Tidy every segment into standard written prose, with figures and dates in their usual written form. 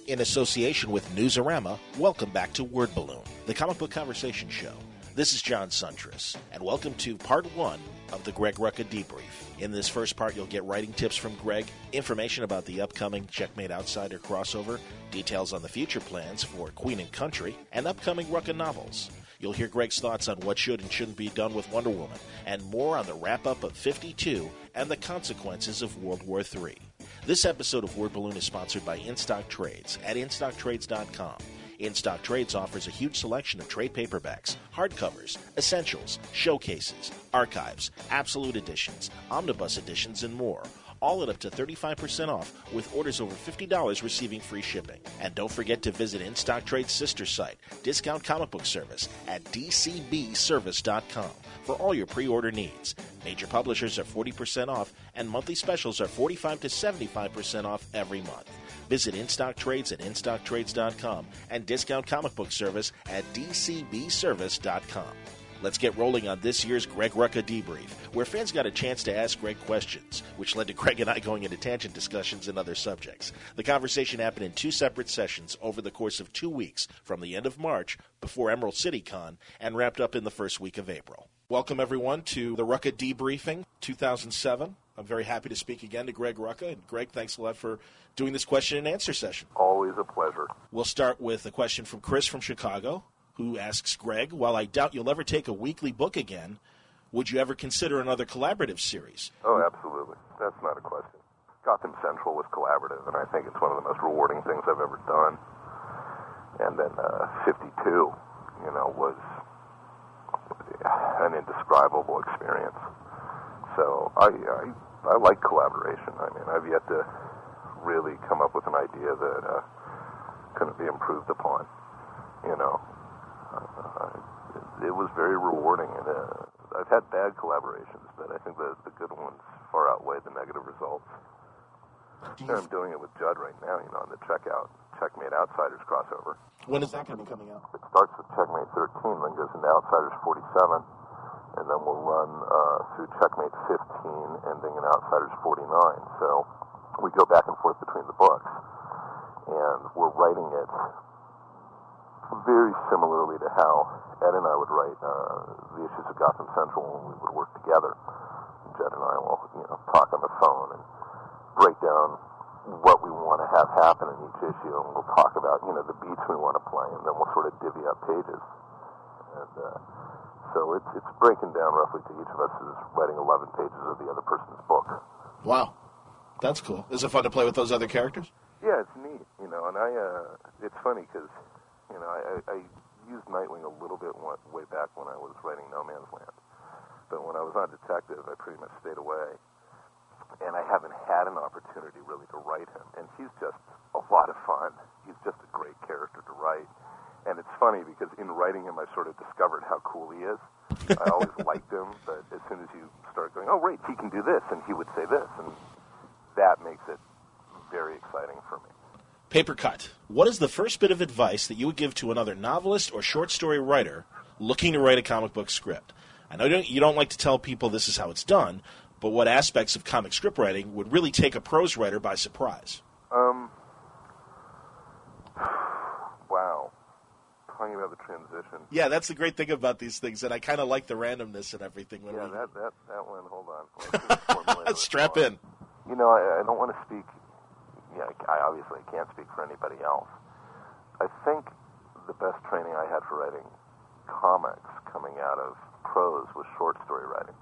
In association with Newsarama, welcome back to Word Balloon, the comic book conversation show. This is John Suntress, and welcome to part one of the Greg Rucka Debrief. In this first part, you'll get writing tips from Greg, information about the upcoming Checkmate Outsider crossover, details on the future plans for Queen and Country, and upcoming Rucka novels. You'll hear Greg's thoughts on what should and shouldn't be done with Wonder Woman, and more on the wrap-up of 52 and the consequences of World War III. This episode of Word Balloon is sponsored by InStock Trades at InStockTrades.com. InStock Trades offers a huge selection of trade paperbacks, hardcovers, essentials, showcases, archives, absolute editions, omnibus editions, and more, all at up to 35% off with orders over $50 receiving free shipping. And don't forget to visit InStock Trade's sister site, Discount Comic Book Service, at dcbservice.com for all your pre-order needs. Major publishers are 40% off, and monthly specials are 45 to 75% off every month. Visit InStock Trades at InStockTrades.com and Discount Comic Book Service at dcbservice.com. Let's get rolling on this year's Greg Rucka Debrief, where fans got a chance to ask Greg questions, which led to Greg and I going into tangent discussions and other subjects. The conversation happened in two separate sessions over the course of 2 weeks, from the end of March, before Emerald City Con, and wrapped up in the first week of April. Welcome, everyone, to the Rucka Debriefing 2007. I'm very happy to speak again to Greg Rucka. And Greg, thanks a lot for doing this question and answer session. Always a pleasure. We'll start with a question from Chris from Chicago, who asks, Greg, while I doubt you'll ever take a weekly book again, would you ever consider another collaborative series? Oh, absolutely. That's not a question. Gotham Central was collaborative, and I think it's one of the most rewarding things I've ever done. And then 52, was an indescribable experience. So I like collaboration. I mean, I've yet to really come up with an idea that couldn't be improved upon. It was very rewarding, and I've had bad collaborations, but I think the good ones far outweigh the negative results. I'm doing it with Judd right now, on the Checkmate Outsiders crossover. When is that going to be coming out? It starts with Checkmate 13, then goes into Outsiders 47, and then we'll run through Checkmate 15, ending in Outsiders 49. So we go back and forth between the books, and we're writing it very similarly to how Ed and I would write the issues of Gotham Central when we would work together. Jed and I will, talk on the phone and break down what we want to have happen in each issue, and we'll talk about, the beats we want to play, and then we'll sort of divvy up pages. And so it's breaking down roughly to each of us is writing 11 pages of the other person's book. Wow. That's cool. Is it fun to play with those other characters? Yeah, it's neat, and it's funny because, I used Nightwing a little bit way back when I was writing No Man's Land. But when I was on Detective, I pretty much stayed away. And I haven't had an opportunity really to write him. And he's just a lot of fun. He's just a great character to write. And it's funny because in writing him, I sort of discovered how cool he is. I always liked him, but as soon as you start going, oh, right, he can do this, and he would say this, and that makes it very exciting for me. Paper cut. What is the first bit of advice that you would give to another novelist or short story writer looking to write a comic book script? I know you don't like to tell people this is how it's done, but what aspects of comic script writing would really take a prose writer by surprise? Wow. Talking about the transition. Yeah, that's the great thing about these things, and I kind of like the randomness and everything. That one, hold on. Strap in. I don't want to speak... Yeah, I obviously can't speak for anybody else. I think the best training I had for writing comics coming out of prose was short story writing.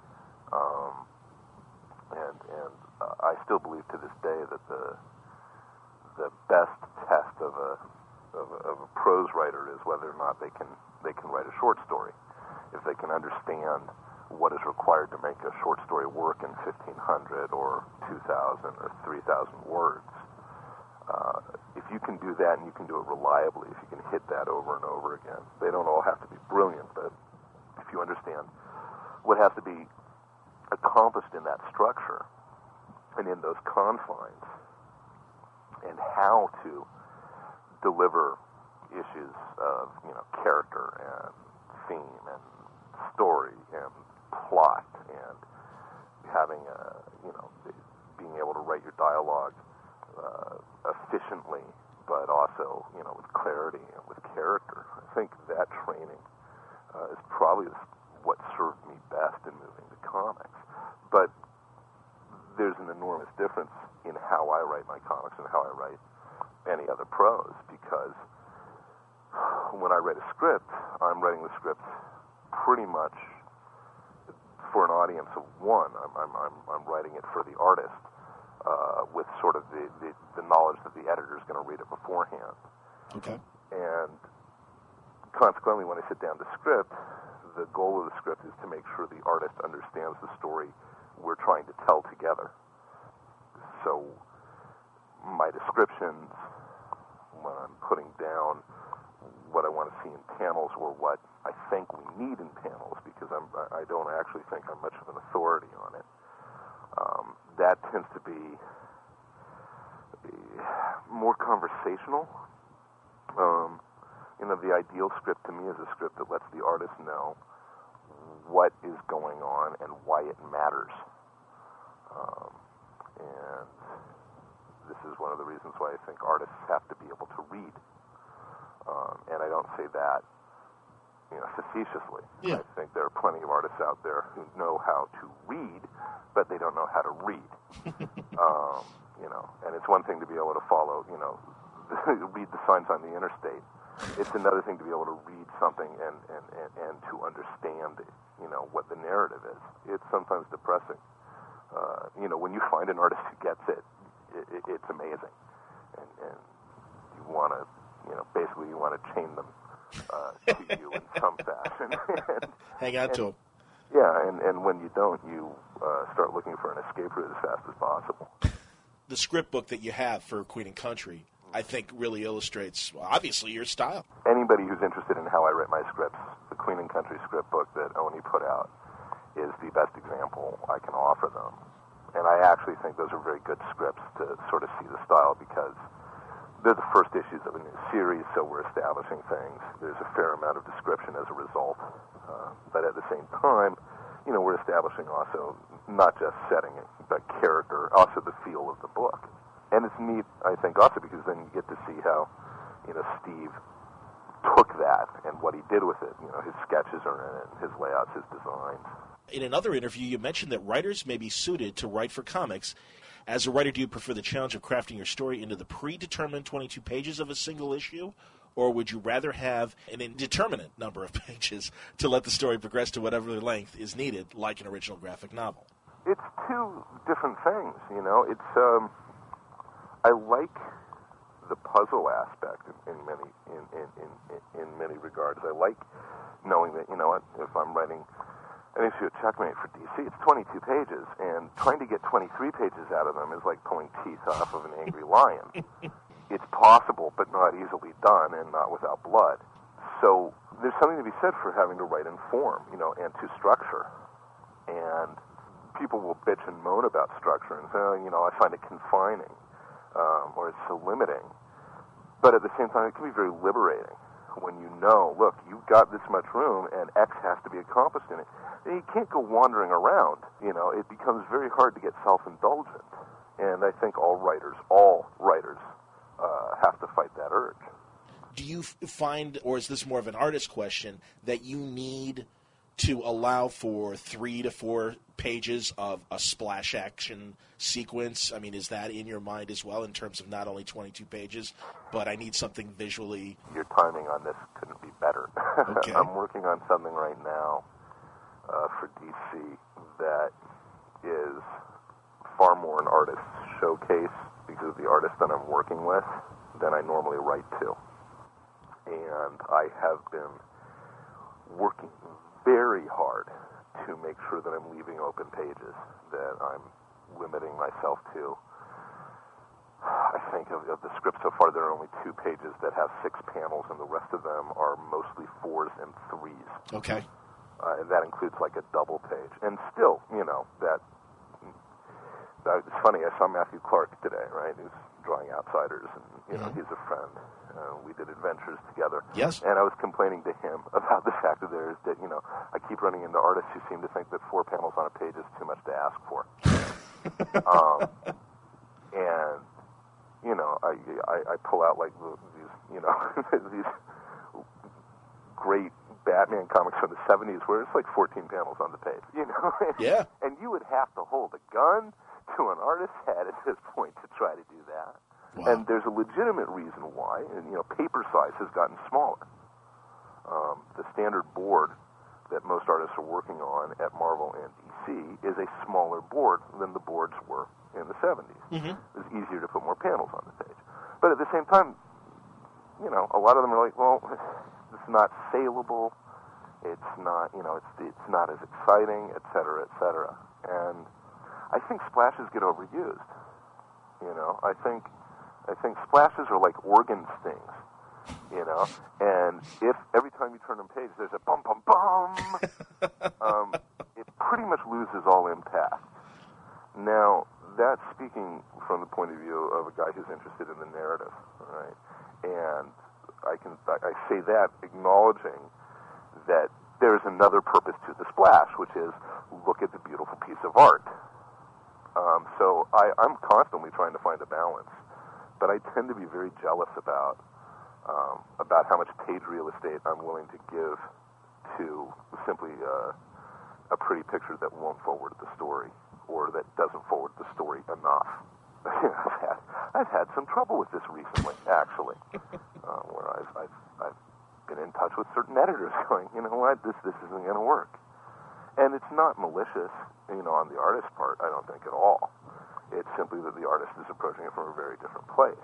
And I still believe to this day that the best test of a prose writer is whether or not they can write a short story. If they can understand what is required to make a short story work in 1,500 or 2,000 or 3,000 words. If you can do that and you can do it reliably, if you can hit that over and over again, they don't all have to be brilliant, but if you understand what has to be accomplished in that structure and in those confines and how to deliver issues of, character and theme and story and plot and having being able to write your dialogue efficiently but also, with clarity and with character. I think that training is probably what served me best in moving to comics. But there's an enormous difference in how I write my comics and how I write any other prose, because when I write a script, I'm writing the script pretty much for an audience of one. I'm writing it for the artist, with sort of the knowledge that the editor is going to read it beforehand. Okay. And consequently, when I sit down to script, the goal of the script is to make sure the artist understands the story we're trying to tell together. So my descriptions, when I'm putting down what I want to see in panels or what I think we need in panels, because I don't actually think I'm much of an authority on it, that tends to be more conversational. The ideal script to me is a script that lets the artist know what is going on and why it matters. And this is one of the reasons why I think artists have to be able to read. And I don't say that, facetiously. Yeah. I think there are plenty of artists out there who know how to read, but they don't know how to read. And it's one thing to be able to follow, read the signs on the interstate. It's another thing to be able to read something and to understand, what the narrative is. It's sometimes depressing. When you find an artist who gets it, it's amazing. And you want to, basically you want to chain them to you in some fashion. Hang on to them. Yeah, and when you don't, you start looking for an escape route as fast as possible. The script book that you have for Queen and Country, I think, really illustrates, obviously, your style. Anybody who's interested in how I write my scripts, the Queen and Country script book that Oni put out is the best example I can offer them. And I actually think those are very good scripts to sort of see the style, because they're the first issues of a new series, so we're establishing things. There's a fair amount of description as a result. But at the same time, we're establishing also not just setting it, but character, also the feel of the book. And it's neat, I think, also because then you get to see how, Steve took that and what he did with it. His sketches are in it, his layouts, his designs. In another interview, you mentioned that writers may be suited to write for comics. As a writer, do you prefer the challenge of crafting your story into the predetermined 22 pages of a single issue, or would you rather have an indeterminate number of pages to let the story progress to whatever length is needed, like an original graphic novel? It's two different things, It's I like the puzzle aspect in many regards. I like knowing that, if I'm writing an issue of Checkmate for DC, it's 22 pages, and trying to get 23 pages out of them is like pulling teeth off of an angry lion. It's possible, but not easily done, and not without blood. So there's something to be said for having to write in form, and to structure. And people will bitch and moan about structure and say, I find it confining, or it's so limiting. But at the same time, it can be very liberating when you know, look, you've got this much room, and X has to be accomplished in it. And you can't go wandering around. It becomes very hard to get self-indulgent. And I think all writers have to fight that urge. Do you find, or is this more of an artist question, that you need to allow for 3 to 4 pages of a splash action sequence? I mean, is that in your mind as well in terms of not only 22 pages, but I need something visually? Your timing on this couldn't be better. Okay. I'm working on something right now for DC that is far more an artist's showcase because of the artist that I'm working with than I normally write to. And I have been working very hard to make sure that I'm leaving open pages, that I'm limiting myself to. I think of the script so far, there are only 2 pages that have 6 panels, and the rest of them are mostly 4s and 3s. Okay. And that includes like a double page. And still, that it's funny, I saw Matthew Clark today, right? He's drawing Outsiders, and, he's a friend. We did adventures together. Yes. And I was complaining to him about the fact that I keep running into artists who seem to think that 4 panels on a page is too much to ask for. And, I pull out like these, these great Batman comics from the 70s where it's like 14 panels on the page, Yeah. And you would have to hold a gun to an artist's head at this point to try to do that. Wow. And there's a legitimate reason why, and paper size has gotten smaller. The standard board that most artists are working on at Marvel and DC is a smaller board than the boards were in the 70s. Mm-hmm. It was easier to put more panels on the page. But at the same time, a lot of them are like, well, it's not saleable, it's not, it's not as exciting, et cetera, et cetera. And I think splashes get overused. I think splashes are like organ stings. And if every time you turn a page there's a bum, bum, bum, it pretty much loses all impact. Now, that's speaking from the point of view of a guy who's interested in the narrative, right? And I say that acknowledging that there's another purpose to the splash, which is look at the beautiful piece of art. So I'm constantly trying to find a balance, but I tend to be very jealous about how much page real estate I'm willing to give to simply a pretty picture that won't forward the story or that doesn't forward the story enough. I've had some trouble with this recently, actually, where I've been in touch with certain editors going, you know what, this isn't going to work. And it's not malicious, on the artist's part, I don't think at all. It's simply that the artist is approaching it from a very different place.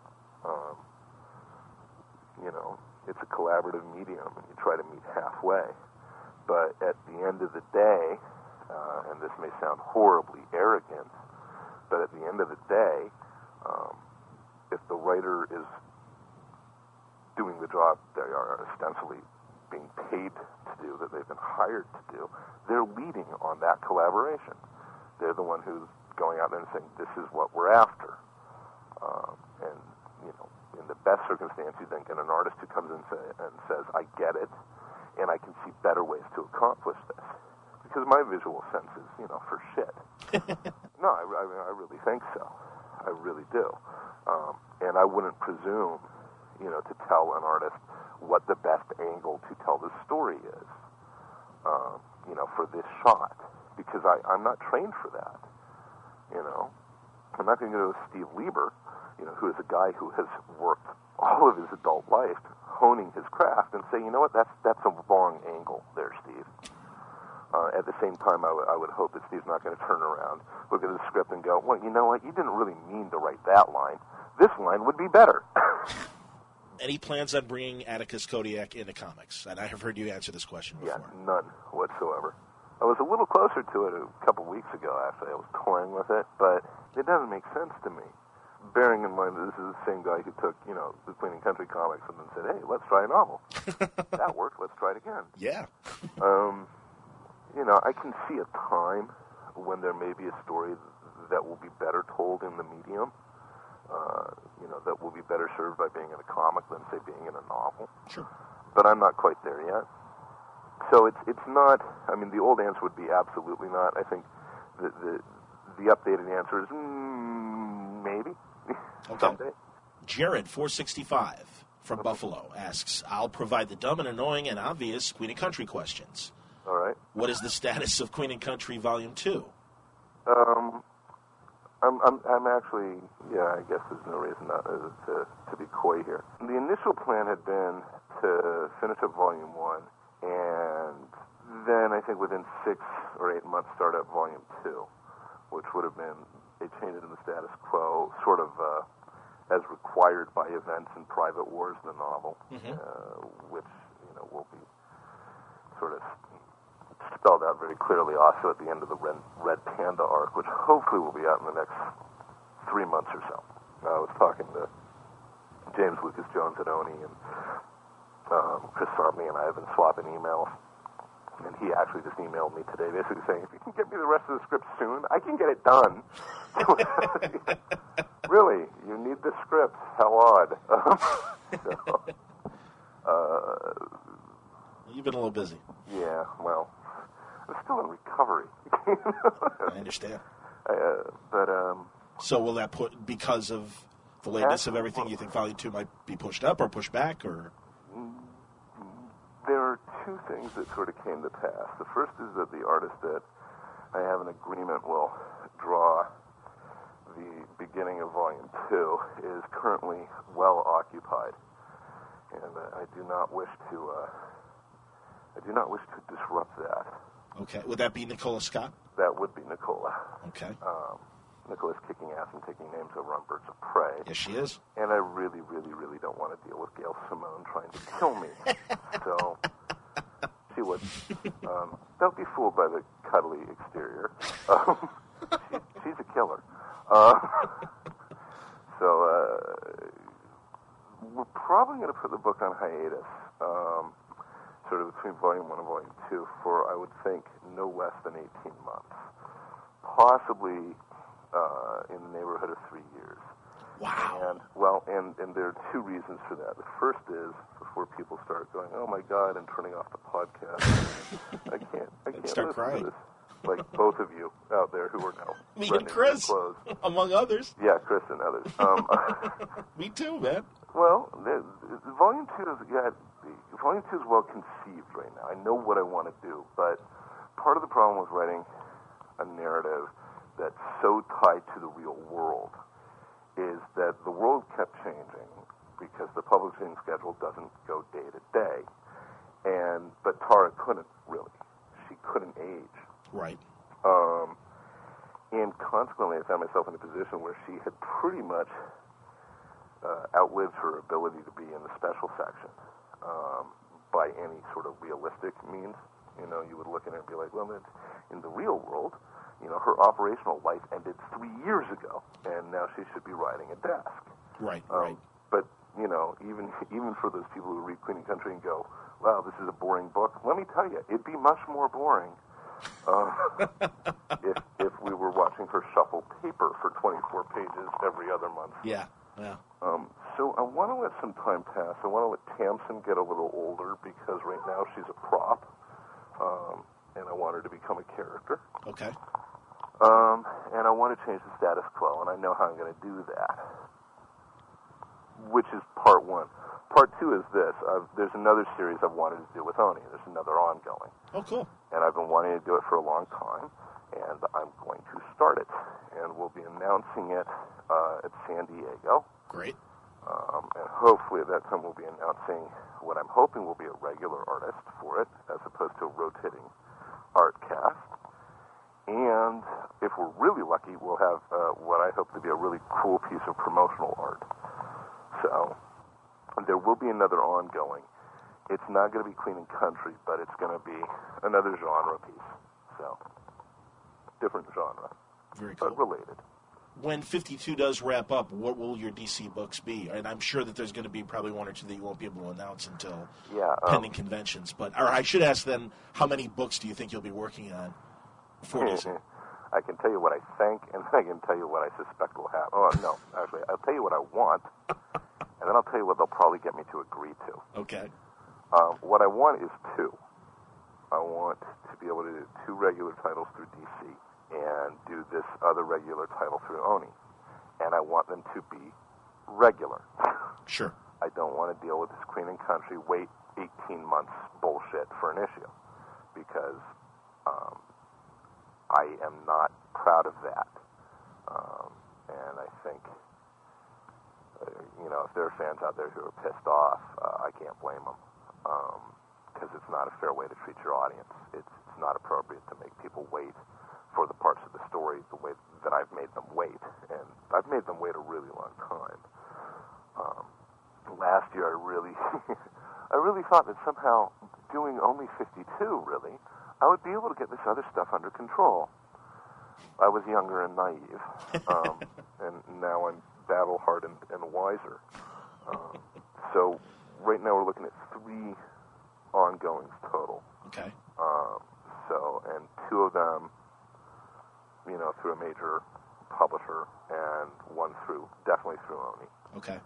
It's a collaborative medium, and you try to meet halfway. But at the end of the day, and this may sound horribly arrogant, but at the end of the day, if the writer is doing the job they are ostensibly being paid to do, that they've been hired to do, they're leading on that collaboration. They're the one who's going out there and saying, this is what we're after. And, in the best circumstance, you then get an artist who comes in and says, I get it, and I can see better ways to accomplish this. Because my visual sense is, for shit. No, I really think so. I really do. And I wouldn't presume, to tell an artist what the best angle to tell the story is, for this shot. Because I'm not trained for that. I'm not going to go to Steve Lieber, who is a guy who has worked all of his adult life honing his craft, and say, you know what, that's a wrong angle there, Steve. At the same time, I would hope that Steve's not going to turn around, look at the script, and go, well, you know what, you didn't really mean to write that line. This line would be better. Any plans on bringing Atticus Kodiak into comics? And I have heard you answer this question before. Yeah, none whatsoever. I was a little closer to it a couple weeks ago, actually. I was toying with it, but it doesn't make sense to me. Bearing in mind that this is the same guy who took, the Queen and Country comics and then said, hey, let's try a novel. That worked, let's try it again. Yeah. I can see a time when there may be a story that will be better told in the medium, that will be better served by being in a comic than, say, being in a novel. Sure. But I'm not quite there yet. So it's not, the old answer would be absolutely not. I think the updated answer is maybe. Okay. Someday. Jared, 465 from Buffalo, asks, I'll provide the dumb and annoying and obvious Queen and Country questions. All right. What is the status of Queen and Country Volume 2? I'm actually, I guess there's no reason not to be coy here. The initial plan had been to finish up Volume 1, and then I think within 6 or 8 months start up Volume 2, which would have been a change in the status quo, sort of as required by events in Private Wars, the novel, which will be sort of spelled out very clearly also at the end of the Red Panda arc, which hopefully will be out in the next 3 months or so. I was talking to James Lucas Jones at Oni, and Chris Sartney and I have been swapping emails, and he actually just emailed me today basically saying, if you can get me the rest of the script soon, I can get it done. Really, you need the script. How odd. You've been a little busy. Yeah, well, I'm still in recovery. I understand. But so will that put, because of the lateness of everything, you think Volume 2 might be pushed up or pushed back, or? There are two things that sort of came to pass. The first is that the artist that I have an agreement will draw the beginning of Volume 2 is currently well occupied, and I do not wish to disrupt that. Okay. Would that be Nicola Scott? That would be Nicola. Okay. Nicola's kicking ass and taking names over on Birds of Prey. Yes, she is. And I really, really, really don't want to deal with Gail Simone trying to kill me. So she would. Don't be fooled by the cuddly exterior. She's a killer. So we're probably going to put the book on hiatus, sort of between Volume 1 and Volume 2 for, I would think, no less than 18 months. Possibly in the neighborhood of 3 years. Wow. And there are two reasons for that. The first is before people start going, "Oh my God," and turning off the podcast. I can't start listen crying. to this. Like both of you out there who are now Me running and Chris, clothes. among others. Yeah, Chris and others. Me too, man. Well, Volume 2 Volume 2 is well conceived right now. I know what I want to do, but part of the problem with writing a narrative that's so tied to the real world is that the world kept changing because the publishing schedule doesn't go day to day. But Tara couldn't really. She couldn't age. Right. And consequently, I found myself in a position where she had pretty much outlived her ability to be in the special section by any sort of realistic means. You know, you would look at it and be like, well, in the real world, you know, her operational life ended 3 years ago, and now she should be riding a desk. Right, right. But, you know, even for those people who read Queen and Country and go, wow, this is a boring book, let me tell you, it'd be much more boring if we were watching her shuffle paper for 24 pages every other month. Yeah, yeah. So I want to let some time pass. I want to let Tamsin get a little older because right now she's a prop, and I want her to become a character. Okay. And I want to change the status quo, and I know how I'm going to do that, which is part one. Part two is this. There's another series I've wanted to do with Oni. There's another ongoing. Oh, cool. And I've been wanting to do it for a long time, and I'm going to start it. And we'll be announcing it at San Diego. Great. And hopefully at that time we'll be announcing what I'm hoping will be a regular artist for it, as opposed to a rotating art cast. And if we're really lucky, we'll have what I hope to be a really cool piece of promotional art. So there will be another ongoing. It's not going to be Queen and Country, but it's going to be another genre piece. So different genre, Very cool. but related. When 52 does wrap up, what will your DC books be? And I'm sure that there's going to be probably one or two that you won't be able to announce until pending conventions. But or I should ask then, how many books do you think you'll be working on for DC? I can tell you what I think, and I can tell you what I suspect will happen. Oh, no, actually, I'll tell you what I want, and then I'll tell you what they'll probably get me to agree to. Okay. What I want is two. I want to be able to do two regular titles through DC and do this other regular title through Oni. And I want them to be regular. Sure. I don't want to deal with this Queen and Country wait 18 months bullshit for an issue, because I am not proud of that. And I think, you know, if there are fans out there who are pissed off, I can't blame them, because it's not a fair way to treat your audience. It's not appropriate to make people wait for the parts of the story the way that I've made them wait. And I've made them wait a really long time. Last year I really thought that somehow doing only 52, really, I would be able to get this other stuff under control. I was younger and naive, and now I'm battle-hardened and wiser. So right now we're looking at 3 ongoings total. Okay. And 2 of them, you know, through a major publisher, and 1 definitely through Oni. Okay.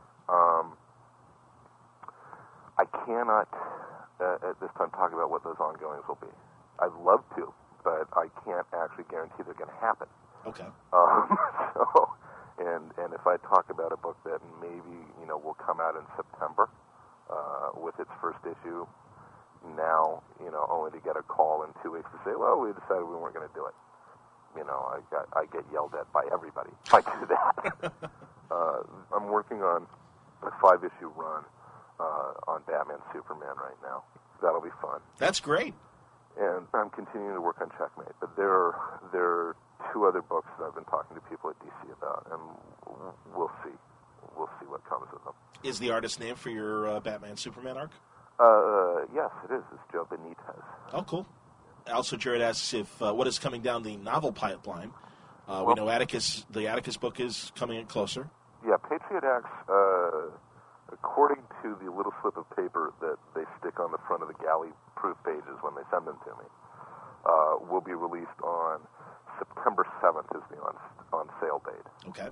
I cannot, at this time, talk about what those ongoings will be. I'd love to, but I can't actually guarantee they're going to happen. Okay. And if I talk about a book that maybe, will come out in September with its first issue, now, only to get a call in 2 weeks to say, well, we decided we weren't going to do it. I get yelled at by everybody if I do that. I'm working on a 5-issue run on Batman Superman right now. That'll be fun. That's great. And I'm continuing to work on Checkmate, but there are 2 other books that I've been talking to people at DC about, and we'll see. We'll see what comes of them. Is the artist name for your Batman Superman arc? Yes, it is. It's Joe Benitez. Oh, cool. Also, Jared asks if what is coming down the novel pipeline. We know the Atticus book is coming in closer. Yeah, Patriot Acts, according to the little slip of paper that they stick on the front of the galley-proof pages when they send them to me, will be released on September 7th is the on-sale date. Okay.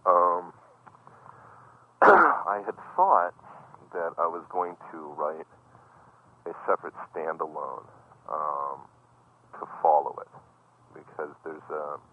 I had thought that I was going to write a separate standalone to follow it, because there's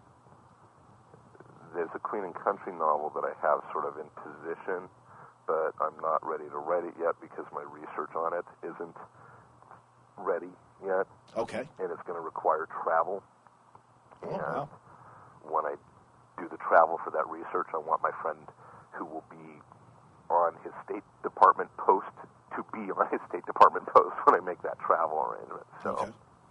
a Queen and Country novel that I have sort of in position, but I'm not ready to write it yet because my research on it isn't ready yet. Okay. And it's going to require travel. Oh, wow. When I do the travel for that research, I want my friend who will be on his State Department post to be on his State Department post when I make that travel arrangement. So, okay.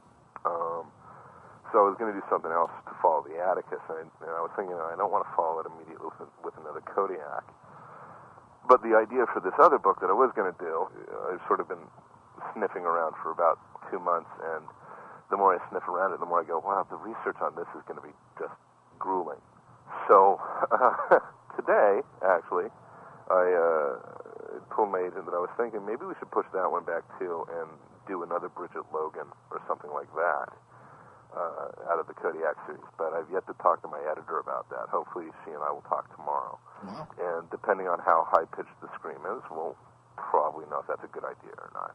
So I was going to do something else to follow the Atticus, and I was thinking, I don't want to follow it immediately with another Kodiak. But the idea for this other book that I was going to do, I've sort of been sniffing around for about 2 months, and the more I sniff around it, the more I go, wow, the research on this is going to be just grueling. So today, actually, I told my agent that I was thinking maybe we should push that one back too and do another Bridget Logan or something like that out of the Kodiak series. But I've yet to talk to my editor about that. Hopefully she and I will talk tomorrow. Wow. And depending on how high-pitched the scream is, we'll probably know if that's a good idea or not.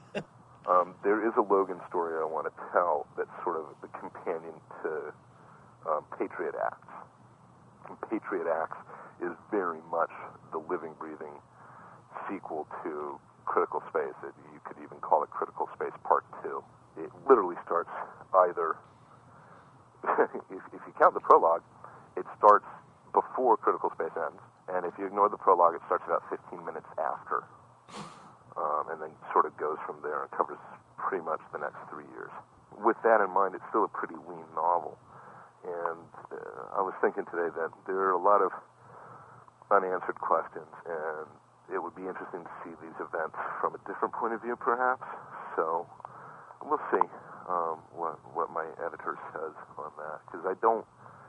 There is a Logan story I want to tell that's sort of the companion to Patriot Acts. And Patriot Acts is very much the living, breathing sequel to Critical Space. You could even call it Critical Space Part 2. It literally starts either, if you count the prologue, it starts before Critical Space ends, and if you ignore the prologue, it starts about 15 minutes after, and then sort of goes from there and covers pretty much the next 3 years. With that in mind, it's still a pretty lean novel, and I was thinking today that there are a lot of unanswered questions, and it would be interesting to see these events from a different point of view, perhaps. So we'll see what my editor says on that, because I don't.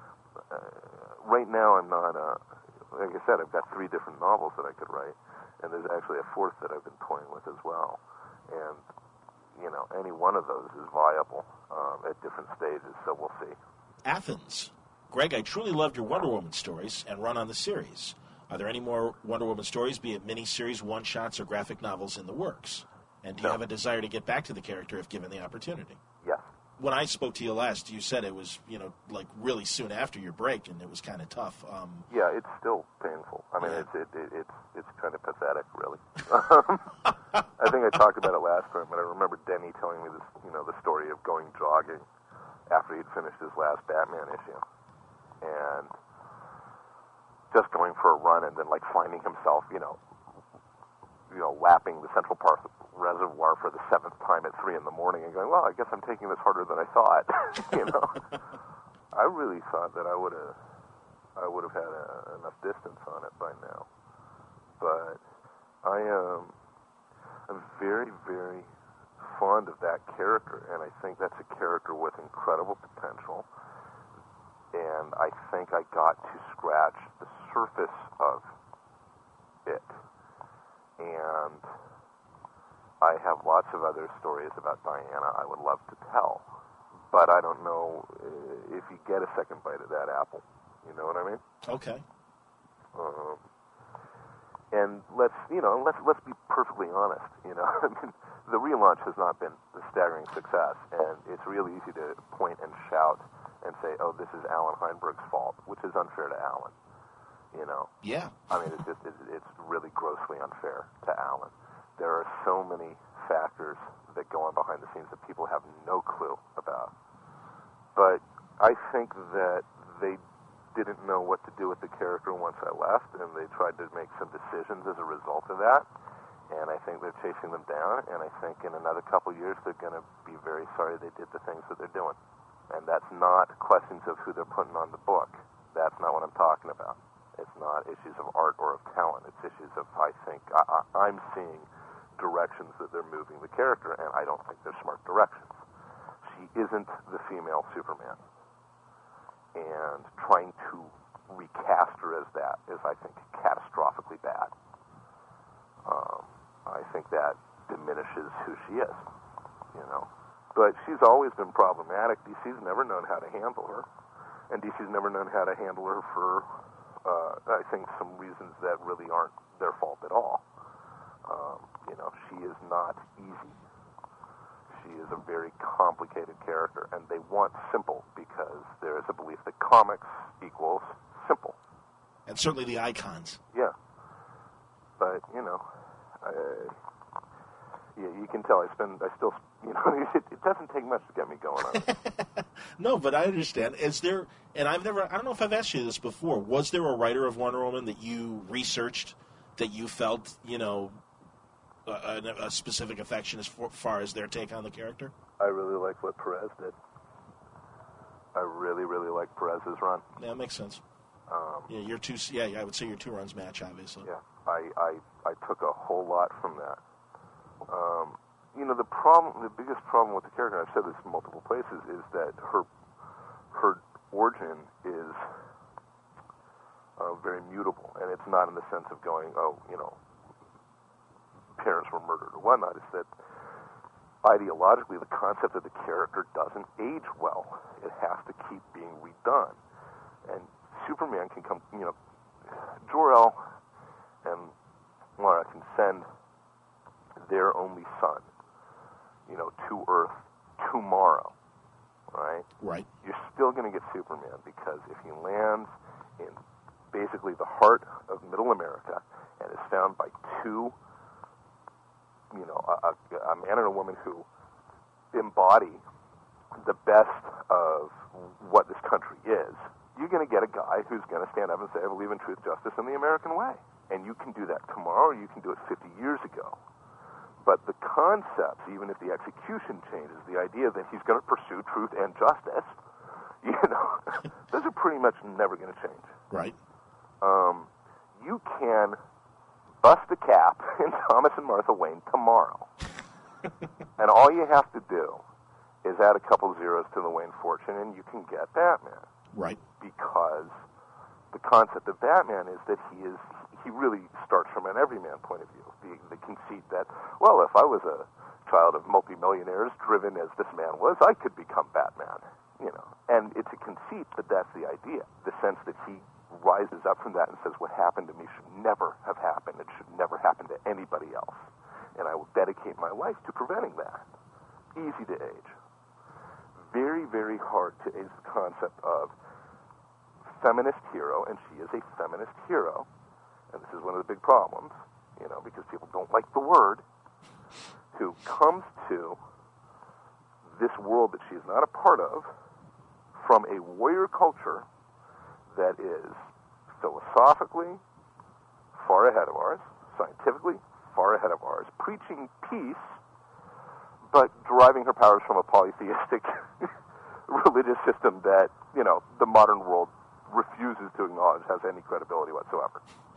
Right now, I'm not. Like I said, I've got 3 different novels that I could write, and there's actually a 4th that I've been toying with as well. And any one of those is viable at different stages. So we'll see. Athens. Greg, I truly loved your Wonder Woman stories and run on the series. Are there any more Wonder Woman stories, be it miniseries, one-shots, or graphic novels in the works? And do you have a desire to get back to the character if given the opportunity? Yes. When I spoke to you last, you said it was, like really soon after your break, and it was kind of tough. Yeah, it's still painful. I mean, yeah. It's kind of pathetic, really. I think I talked about it last time, but I remember Denny telling me this, the story of going jogging after he'd finished his last Batman issue, and just going for a run, and then finding himself, lapping the Central Park Reservoir for the 7th time at 3 in the morning, and going, well, I guess I'm taking this harder than I thought. I really thought that I would have had enough distance on it by now, but I'm very, very fond of that character, and I think that's a character with incredible potential. And I think I got to scratch the surface of it. And I have lots of other stories about Diana I would love to tell. But I don't know if you get a second bite of that apple. You know what I mean? Okay. And let's be perfectly honest. I mean, the relaunch has not been a staggering success, and it's really easy to point and shout and say, oh, this is Alan Heinberg's fault, which is unfair to Alan. You know? Yeah. I mean, it's really grossly unfair to Alan. There are so many factors that go on behind the scenes that people have no clue about. But I think that they didn't know what to do with the character once I left, and they tried to make some decisions as a result of that. And I think they're chasing them down, and I think in another couple of years they're going to be very sorry they did the things that they're doing. And that's not questions of who they're putting on the book. That's not what I'm talking about. It's not issues of art or of talent. It's issues of, I think, I'm seeing directions that they're moving the character, and I don't think they're smart directions. She isn't the female Superman. And trying to recast her as that is, I think, catastrophically bad. I think that diminishes who she is, you know. But she's always been problematic. DC's never known how to handle her. And DC's never known how to handle her for, I think, some reasons that really aren't their fault at all. You know, she is not easy. She is a very complicated character, and they want simple because there is a belief that comics equals simple. And certainly the icons. Yeah. But, you know, yeah, you can tell it doesn't take much to get me going on it. No, but I understand. Is there, and I don't know if I've asked you this before, was there a writer of Wonder Woman that you researched that you felt, you know, a specific affection as far as their take on the character? I really like what Perez did. I really, really like Perez's run. Yeah, that makes sense. I would say your two runs match, obviously. Yeah, I took a whole lot from that. You know, the biggest problem with the character, and I've said this in multiple places, is that her origin is very mutable, and it's not in the sense of going, oh, you know, parents were murdered or whatnot. It's that ideologically the concept of the character doesn't age well. It has to keep being redone. And Superman can come, you know, Jor-El and Lara can send their only son, you know, to Earth tomorrow, right? Right. You're still going to get Superman because if he lands in basically the heart of Middle America and is found by two, you know, a man and a woman who embody the best of what this country is, you're going to get a guy who's going to stand up and say, I believe in truth, justice, and the American way. And you can do that tomorrow, or you can do it 50 years ago. But the concepts, even if the execution changes, the idea that he's going to pursue truth and justice, you know, those are pretty much never going to change. Right. You can bust a cap in Thomas and Martha Wayne tomorrow. And all you have to do is add a couple zeros to the Wayne fortune, and you can get Batman. Right. Because the concept of Batman is that he really starts from an everyman point of view. The conceit that, well, if I was a child of multimillionaires driven as this man was, I could become Batman, you know. And it's a conceit, but that's the idea. The sense that he rises up from that and says, what happened to me should never have happened. It should never happen to anybody else. And I will dedicate my life to preventing that. Easy to age. Very, very hard to age the concept of feminist hero, and she is a feminist hero. And this is one of the big problems, you know, because people don't like the word, who comes to this world that she is not a part of from a warrior culture that is philosophically far ahead of ours, scientifically far ahead of ours, preaching peace, but deriving her powers from a polytheistic religious system that, you know, the modern world refuses to acknowledge has any credibility whatsoever.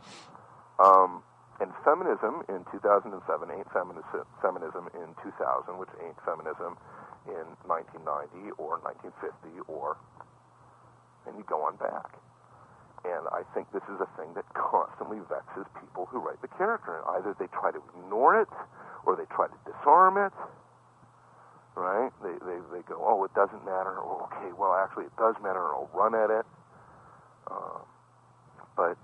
And feminism in 2007 ain't feminism in 2000, which ain't feminism in 1990 or 1950 and you go on back. And I think this is a thing that constantly vexes people who write the character. And either they try to ignore it or they try to disarm it, right? They go, oh, it doesn't matter. Or, okay, well, actually it does matter, and I'll run at it. But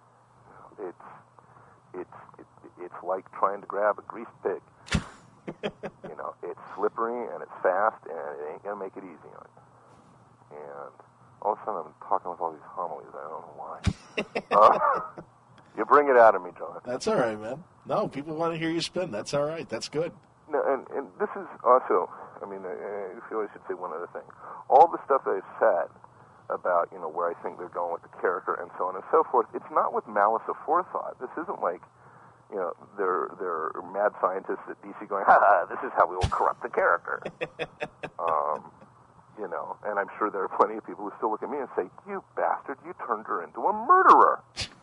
it's like trying to grab a greased pig. You know, it's slippery and it's fast, and it ain't gonna make it easy on you. And all of a sudden I'm talking with all these homilies. I don't know why. You bring it out of me, John. That's all right, man. No, people want to hear you spin. That's all right. That's good. No, and this is also, I mean, I feel I should say one other thing. All the stuff that I've said about, you know, where I think they're going with the character and so on and so forth, it's not with malice aforethought. This isn't like, you know, they're mad scientists at DC going, this is how we will corrupt the character. You know, and I'm sure there are plenty of people who still look at me and say, you bastard, you turned her into a murderer.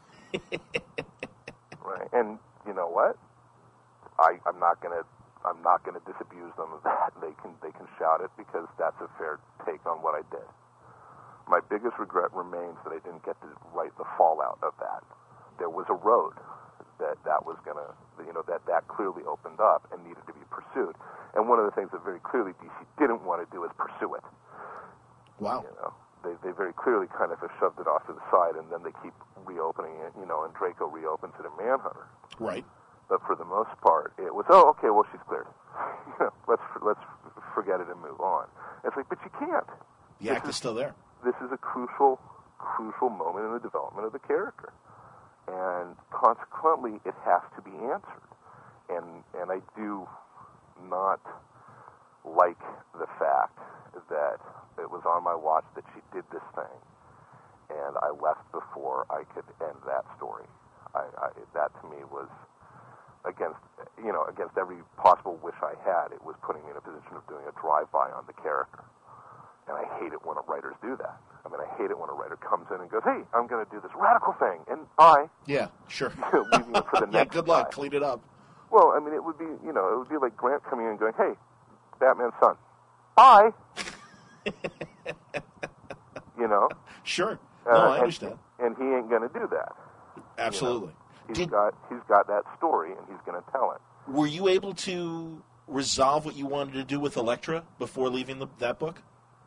Right, and you know what? I'm not gonna disabuse them of that. They can shout it because that's a fair take on what I did. My biggest regret remains that I didn't get to write the fallout of that. There was a road that was gonna, you know, that clearly opened up and needed to be pursued. And one of the things that very clearly DC didn't want to do is pursue it. Wow. You know, they very clearly kind of have shoved it off to the side, and then they keep reopening it, you know, and Draco reopens it in Manhunter. Right. But for the most part, it was, oh, okay, well, she's cleared. You know, let's forget it and move on. It's like, but you can't. The act is still there. This is a crucial moment in the development of the character. And consequently, it has to be answered. And I do not like the fact that it was on my watch that she did this thing, and I left before I could end that story. That to me was against every possible wish I had. It was putting me in a position of doing a drive-by on the character. And I hate it when writers do that. I mean, I hate it when a writer comes in and goes, hey, I'm going to do this radical thing, and Yeah, sure. leaving it for the next good luck. guy. Clean it up. Well, I mean, it would be like Grant coming in and going, hey, Batman's son, bye. You know? Sure. No, I understand. And he ain't going to do that. Absolutely. You know? He's got that story, and he's going to tell it. Were you able to resolve what you wanted to do with Elektra before leaving that book?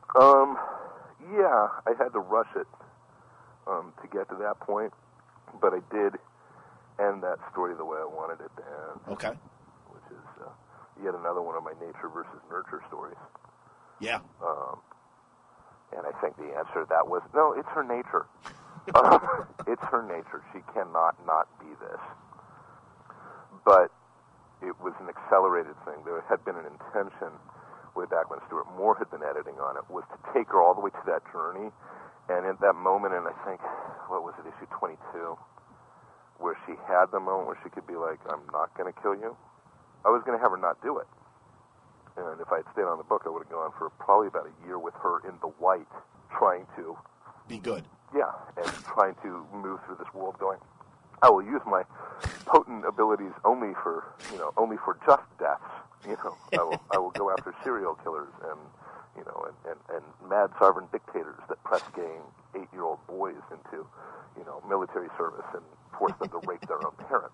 Yeah, I had to rush it to get to that point, but I did end that story the way I wanted it to end. Okay. Which is yet another one of my nature versus nurture stories. Yeah. And I think the answer to that was, no, it's her nature. It's her nature. She cannot not be this. But it was an accelerated thing. There had been an intention way back when Stuart Moore had been editing on it, was to take her all the way to that journey. And at that moment, and I think, what was it, issue 22, where she had the moment where she could be like, I'm not going to kill you, I was going to have her not do it. And if I had stayed on the book, I would have gone for probably about a year with her in the white, trying to be good. Yeah, and trying to move through this world going, I will use my potent abilities only for just deaths. You know, I will go after serial killers and, you know, and mad sovereign dictators that press gay 8-year-old boys into, you know, military service and force them to rape their own parents.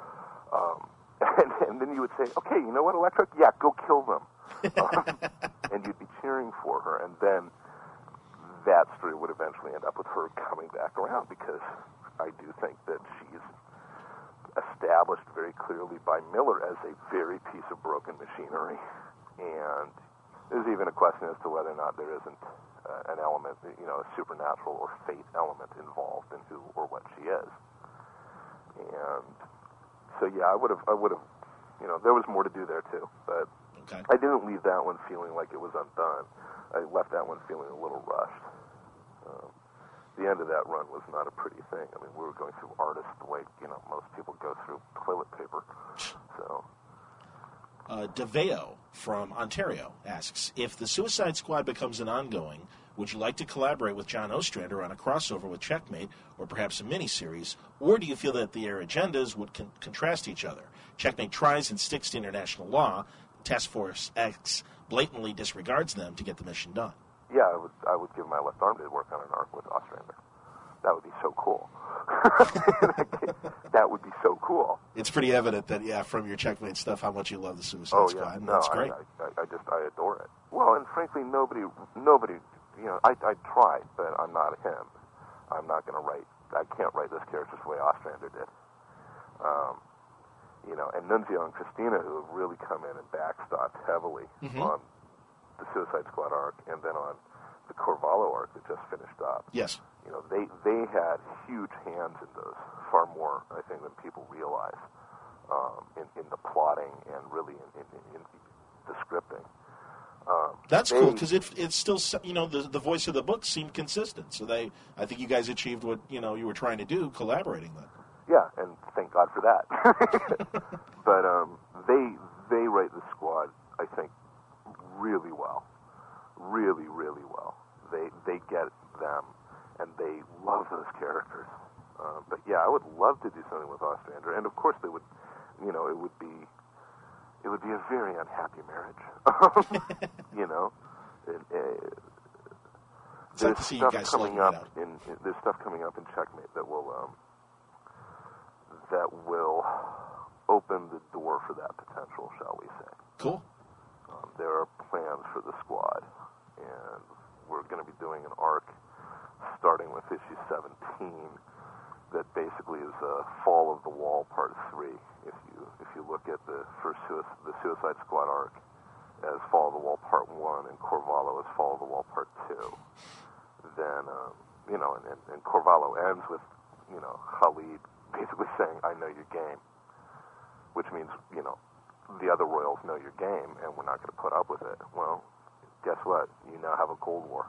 And then you would say, okay, you know what, Elektra? Yeah, go kill them. And you'd be cheering for her, and then that story would eventually end up with her coming back around, because I do think that she's established very clearly by Miller as a very piece of broken machinery. And there's even a question as to whether or not there isn't an element, you know, a supernatural or fate element involved in who or what she is. And so, yeah, I would have, you know, there was more to do there too, but okay. I didn't leave that one feeling like it was undone. I left that one feeling a little rushed. The end of that run was not a pretty thing. I mean, we were going through artists the way, you know, most people go through toilet paper. So, DeVeo from Ontario asks, if the Suicide Squad becomes an ongoing, would you like to collaborate with John Ostrander on a crossover with Checkmate, or perhaps a miniseries, or do you feel that their agendas would contrast each other? Checkmate tries and sticks to international law. Task Force X blatantly disregards them to get the mission done. Yeah, I would give my left arm to work on an arc with Ostrander. That would be so cool. That would be so cool. It's pretty evident that, yeah, from your Checkmate stuff, how much you love the Suicide Squad. Yeah. No, that's great. I adore it. Well, and frankly, nobody, you know, I tried, but I'm not him. I'm not going to write, I can't write this character the way Ostrander did. You know, and Nunzio and Christina, who have really come in and backstopped heavily on the Suicide Squad arc, and then on the Corvallo arc that just finished up. Yes. You know, they had huge hands in those, far more, I think, than people realize, in the plotting and really in the scripting. That's cool, because it's still, you know, the voice of the book seemed consistent. So I think you guys achieved what, you know, you were trying to do, collaborating then. Yeah, and thank God for that. But they write the Squad, I think, really well. Really, really well. They get them, and they love those characters. But yeah, I would love to do something with Ostrander, and of course they would. You know, it would be a very unhappy marriage. You know, There's stuff coming up there's stuff coming up in Checkmate that will open the door for that potential, shall we say? Cool. There are plans for the Squad, and we're going to be doing an arc starting with issue 17 that basically is Fall of the Wall Part 3. If you look at the Suicide Squad arc as Fall of the Wall Part 1 and Corvallo as Fall of the Wall Part 2, then you know, and Corvallo ends with, you know, Khalid basically saying, "I know your game," which means, you know, the other Royals know your game, and we're not going to put up with it. Well, guess what? You now have a Cold War.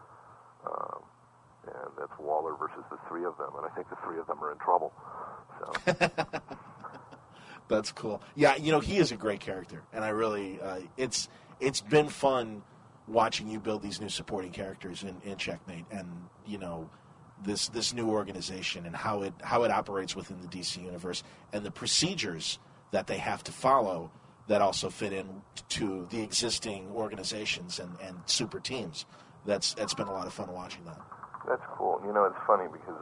And that's Waller versus the three of them, and I think the three of them are in trouble. So. That's cool. Yeah, you know, he is a great character, and I really, it's been fun watching you build these new supporting characters in Checkmate, and, you know, this new organization and how it operates within the DC universe, and the procedures that they have to follow that also fit in to the existing organizations and super teams. It's been a lot of fun watching that. That's cool. You know, it's funny because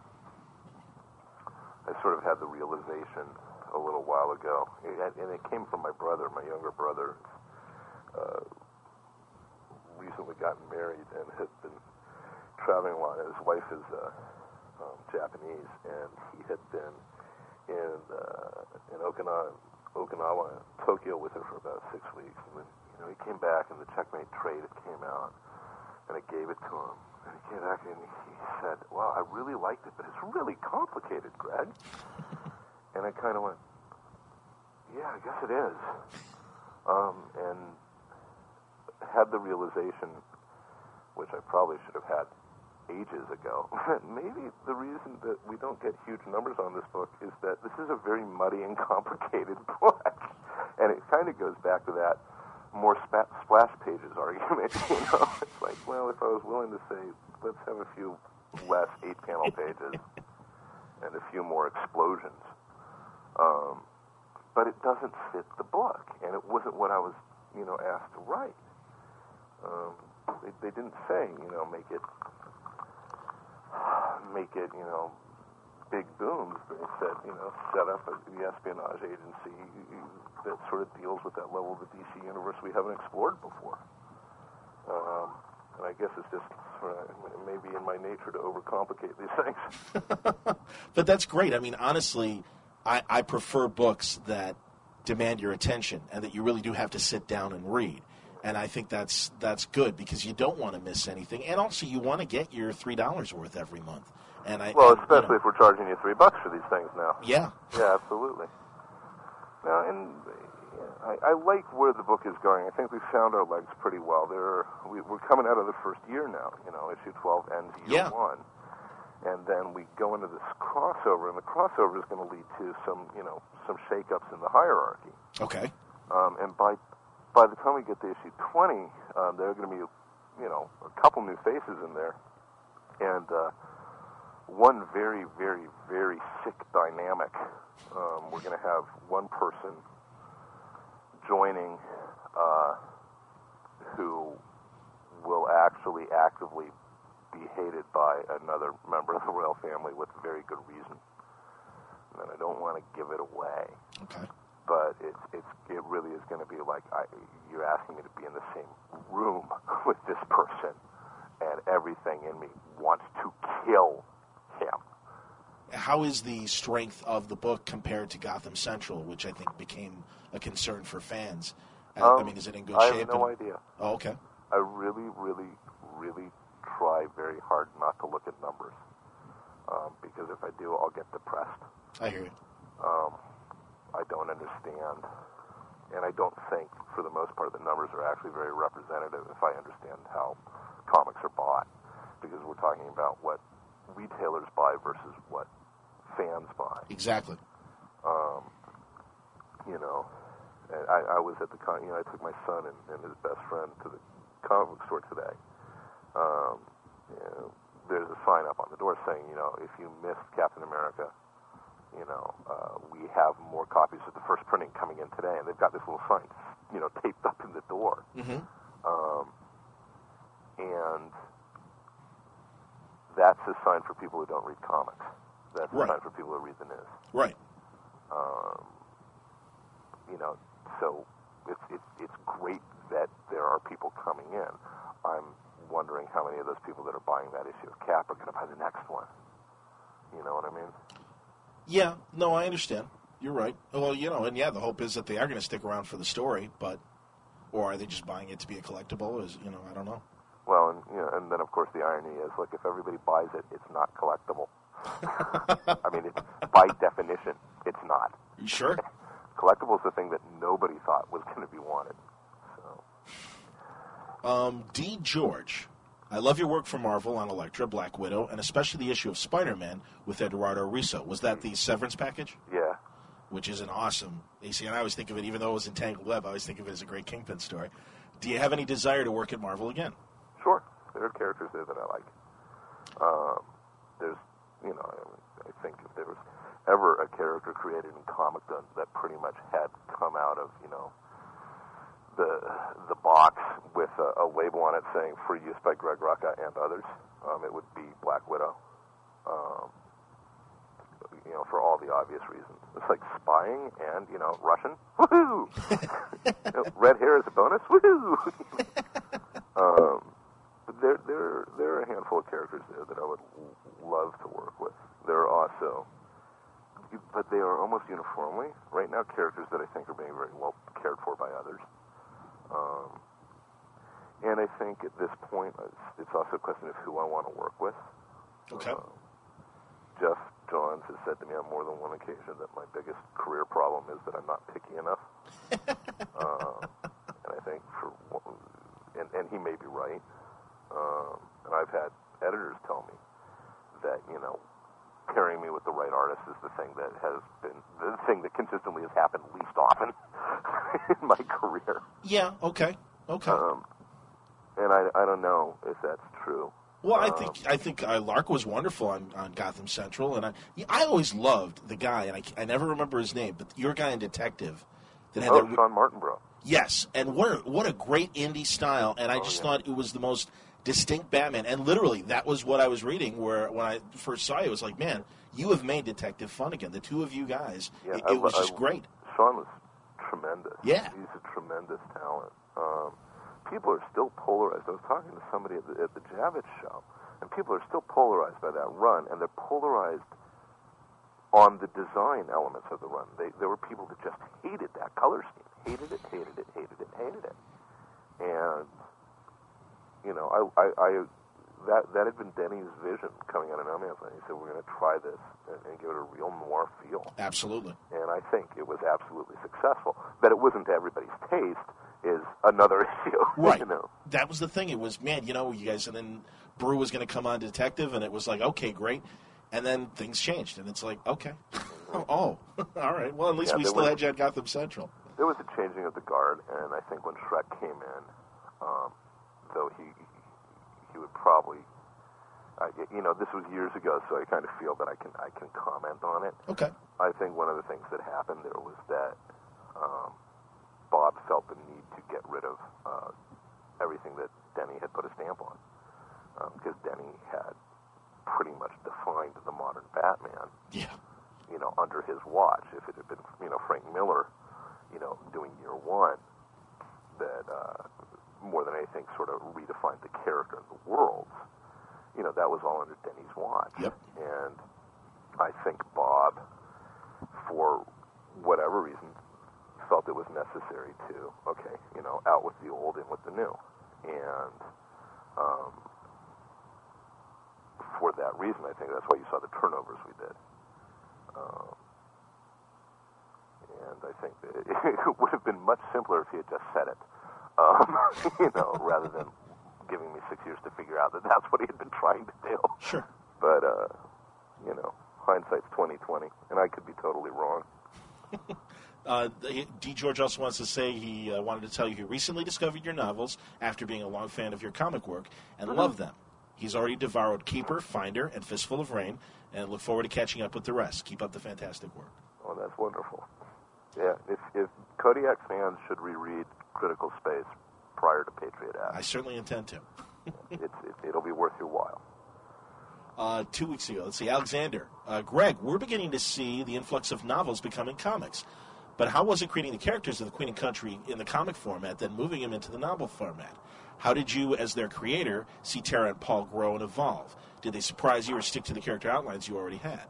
I sort of had the realization a little while ago, and it came from my brother, my younger brother, recently gotten married and had been traveling a lot. His wife is Japanese, and he had been in Okinawa, Tokyo with her for about 6 weeks. And then, you know, he came back, and the Checkmate trade came out, and I gave it to him. And he came back and he said, "Well, I really liked it, but it's really complicated, Greg." And I kind of went, "Yeah, I guess it is." And had the realization, which I probably should have had ages ago, that maybe the reason that we don't get huge numbers on this book is that this is a very muddy and complicated book. And it kind of goes back to that more splash pages argument, you know? It's like, well, if I was willing to say, let's have a few less 8-panel pages and a few more explosions. But it doesn't fit the book, and it wasn't what I was, you know, asked to write. They didn't say, you know, make it, you know, big booms. They said, you know, set up the espionage agency that sort of deals with that level of the DC universe we haven't explored before. And I guess it's just maybe in my nature to overcomplicate these things. But that's great. I mean, honestly, I prefer books that demand your attention and that you really do have to sit down and read. And I think that's good because you don't want to miss anything. And also you want to get your $3 worth every month. Especially if we're charging you $3 for these things now. Yeah. Yeah, absolutely. Now, and I like where the book is going. I think we've found our legs pretty well. We're coming out of the first year now. You know, issue 12 ends year 1. And then we go into this crossover, and the crossover is going to lead to some shake-ups in the hierarchy. Okay. And by the time we get to issue 20, there are going to be, you know, a couple new faces in there, and one very, very, very sick dynamic. We're going to have one person joining who will actually actively be hated by another member of the royal family with very good reason. And I don't want to give it away. Okay. But it really is going to be like you're asking me to be in the same room with this person, and everything in me wants to kill him. How is the strength of the book compared to Gotham Central, which I think became a concern for fans? I mean, is it in good shape? I have no idea. Oh, okay. I really, really, really try very hard not to look at numbers, because if I do, I'll get depressed. I hear you. I don't understand, and I don't think, for the most part, the numbers are actually very representative if I understand how comics are bought, because we're talking about what retailers buy versus what fans buy. Exactly. You know, and I was at the I took my son and his best friend to the comic book store today. You know, there's a sign up on the door saying, you know, if you missed Captain America, you know, we have more copies of the first printing coming in today, and they've got this little sign, you know, taped up in the door. Mm-hmm. And that's a sign for people who don't read comics. That's a sign for people who read the news. Right. You know, so it's great that there are people coming in. I'm wondering how many of those people that are buying that issue of Cap are going to buy the next one. You know what I mean? Yeah, no, I understand. You're right. Well, you know, and yeah, the hope is that they are going to stick around for the story, but, or are they just buying it to be a collectible? Is, you know, I don't know. Well, and, you know, and then of course the irony is, look, if everybody buys it, it's not collectible. I mean, by definition, it's not. You sure? Collectible is the thing that nobody thought was going to be wanted. So. D. George, I love your work for Marvel on Elektra, Black Widow, and especially the issue of Spider-Man with Eduardo Risso. Was that the Severance package? Yeah. Which is an awesome AC, and I always think of it, even though it was in Tangled Web, I always think of it as a great Kingpin story. Do you have any desire to work at Marvel again? Sure. There are characters there that I like. There's, you know, I think if there was ever a character created in comic guns that pretty much had come out of, you know, the box with a label on it saying "Free Use by Greg Rucka and others," it would be Black Widow. You know, for all the obvious reasons. It's like spying and, you know, Russian. Woohoo! You know, red hair is a bonus. Woohoo! But there are a handful of characters there that I would love to work with. There are also, but they are almost uniformly right now characters that I think are being very well cared for by others. And I think at this point, it's also a question of who I want to work with. Okay. Jeff Johns has said to me on more than one occasion that my biggest career problem is that I'm not picky enough. And I think and he may be right. And I've had editors tell me that, you know, pairing me with the right artist is the thing that consistently has happened least often in my career. Yeah, okay. And I don't know if that's true. Well, I think Lark was wonderful on Gotham Central, and I always loved the guy, and I never remember his name, but your guy in Detective. That had Sean Martinborough. Yes, and what a great indie style, and I just thought it was the most distinct Batman, and literally that was what I was reading. Where when I first saw you, it was like, man, you have made Detective fun again. The two of you guys, it was just great. Sean was tremendous. Yeah, he's a tremendous talent. People are still polarized. I was talking to somebody at the Javits show, and people are still polarized by that run, and they're polarized on the design elements of the run. There were people that just hated that color scheme. Hated it. And, you know, that had been Denny's vision coming out of No Man's Land. He said, we're going to try this and give it a real noir feel. Absolutely. And I think it was absolutely successful. That it wasn't to everybody's taste is another issue. Right. You know? That was the thing. It was, man, you know, you guys, and then Brew was going to come on Detective, and it was like, okay, great. And then things changed, and it's like, okay. All right. Well, at least we still had you at Gotham Central. There was a changing of the guard, and I think when Shrek came in, though he would probably, you know, this was years ago, so I kind of feel that I can comment on it. Okay. I think one of the things that happened there was that Bob felt the need to get rid of everything that Denny had put a stamp on, because Denny had pretty much defined the modern Batman. Yeah. You know, under his watch. If it had been, you know, Frank Miller, you know, doing Year One, that more than anything sort of redefined the character and the worlds. You know, that was all under Denny's watch. Yep. And I think Bob, for whatever reason, felt it was necessary to, okay, you know, out with the old, in with the new. And for that reason, I think that's why you saw the turnovers we did. And I think that it would have been much simpler if he had just said it, rather than giving me 6 years to figure out that that's what he had been trying to do. Sure. But, hindsight's 20/20, and I could be totally wrong. D. George also wants to say he wanted to tell you he recently discovered your novels after being a long fan of your comic work and loved them. He's already devoured Keeper, Finder, and Fistful of Rain, and look forward to catching up with the rest. Keep up the fantastic work. Oh, that's wonderful. Yeah, if Kodiak fans should reread Critical Space prior to Patriot Act. I certainly intend to. It'll be worth your while. 2 weeks ago, let's see, Alexander. Greg, we're beginning to see the influx of novels becoming comics. But how was it creating the characters of the Queen and Country in the comic format, then moving them into the novel format? How did you, as their creator, see Tara and Paul grow and evolve? Did they surprise you or stick to the character outlines you already had?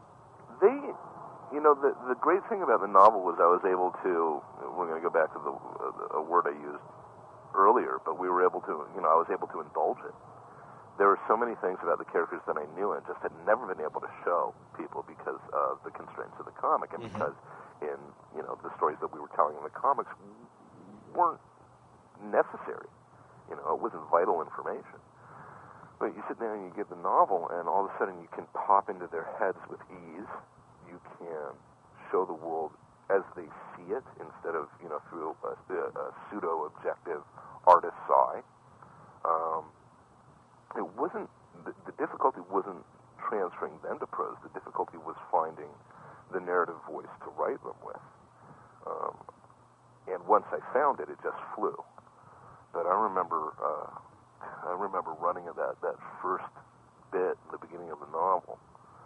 The great thing about the novel was I was able to, we're going to go back to a word I used earlier, but we were able to, I was able to indulge it. There were so many things about the characters that I knew and just had never been able to show people because of the constraints of the comic and because in, the stories that we were telling in the comics weren't necessary. It wasn't vital information. But you sit down and you get the novel and all of a sudden you can pop into their heads with ease. You can show the world as they see it instead of, through a pseudo-objective artist's eye. It wasn't, the difficulty wasn't transferring them to prose. The difficulty was finding the narrative voice to write them with. And once I found it, it just flew. But I remember running at that first bit in the beginning of the novel,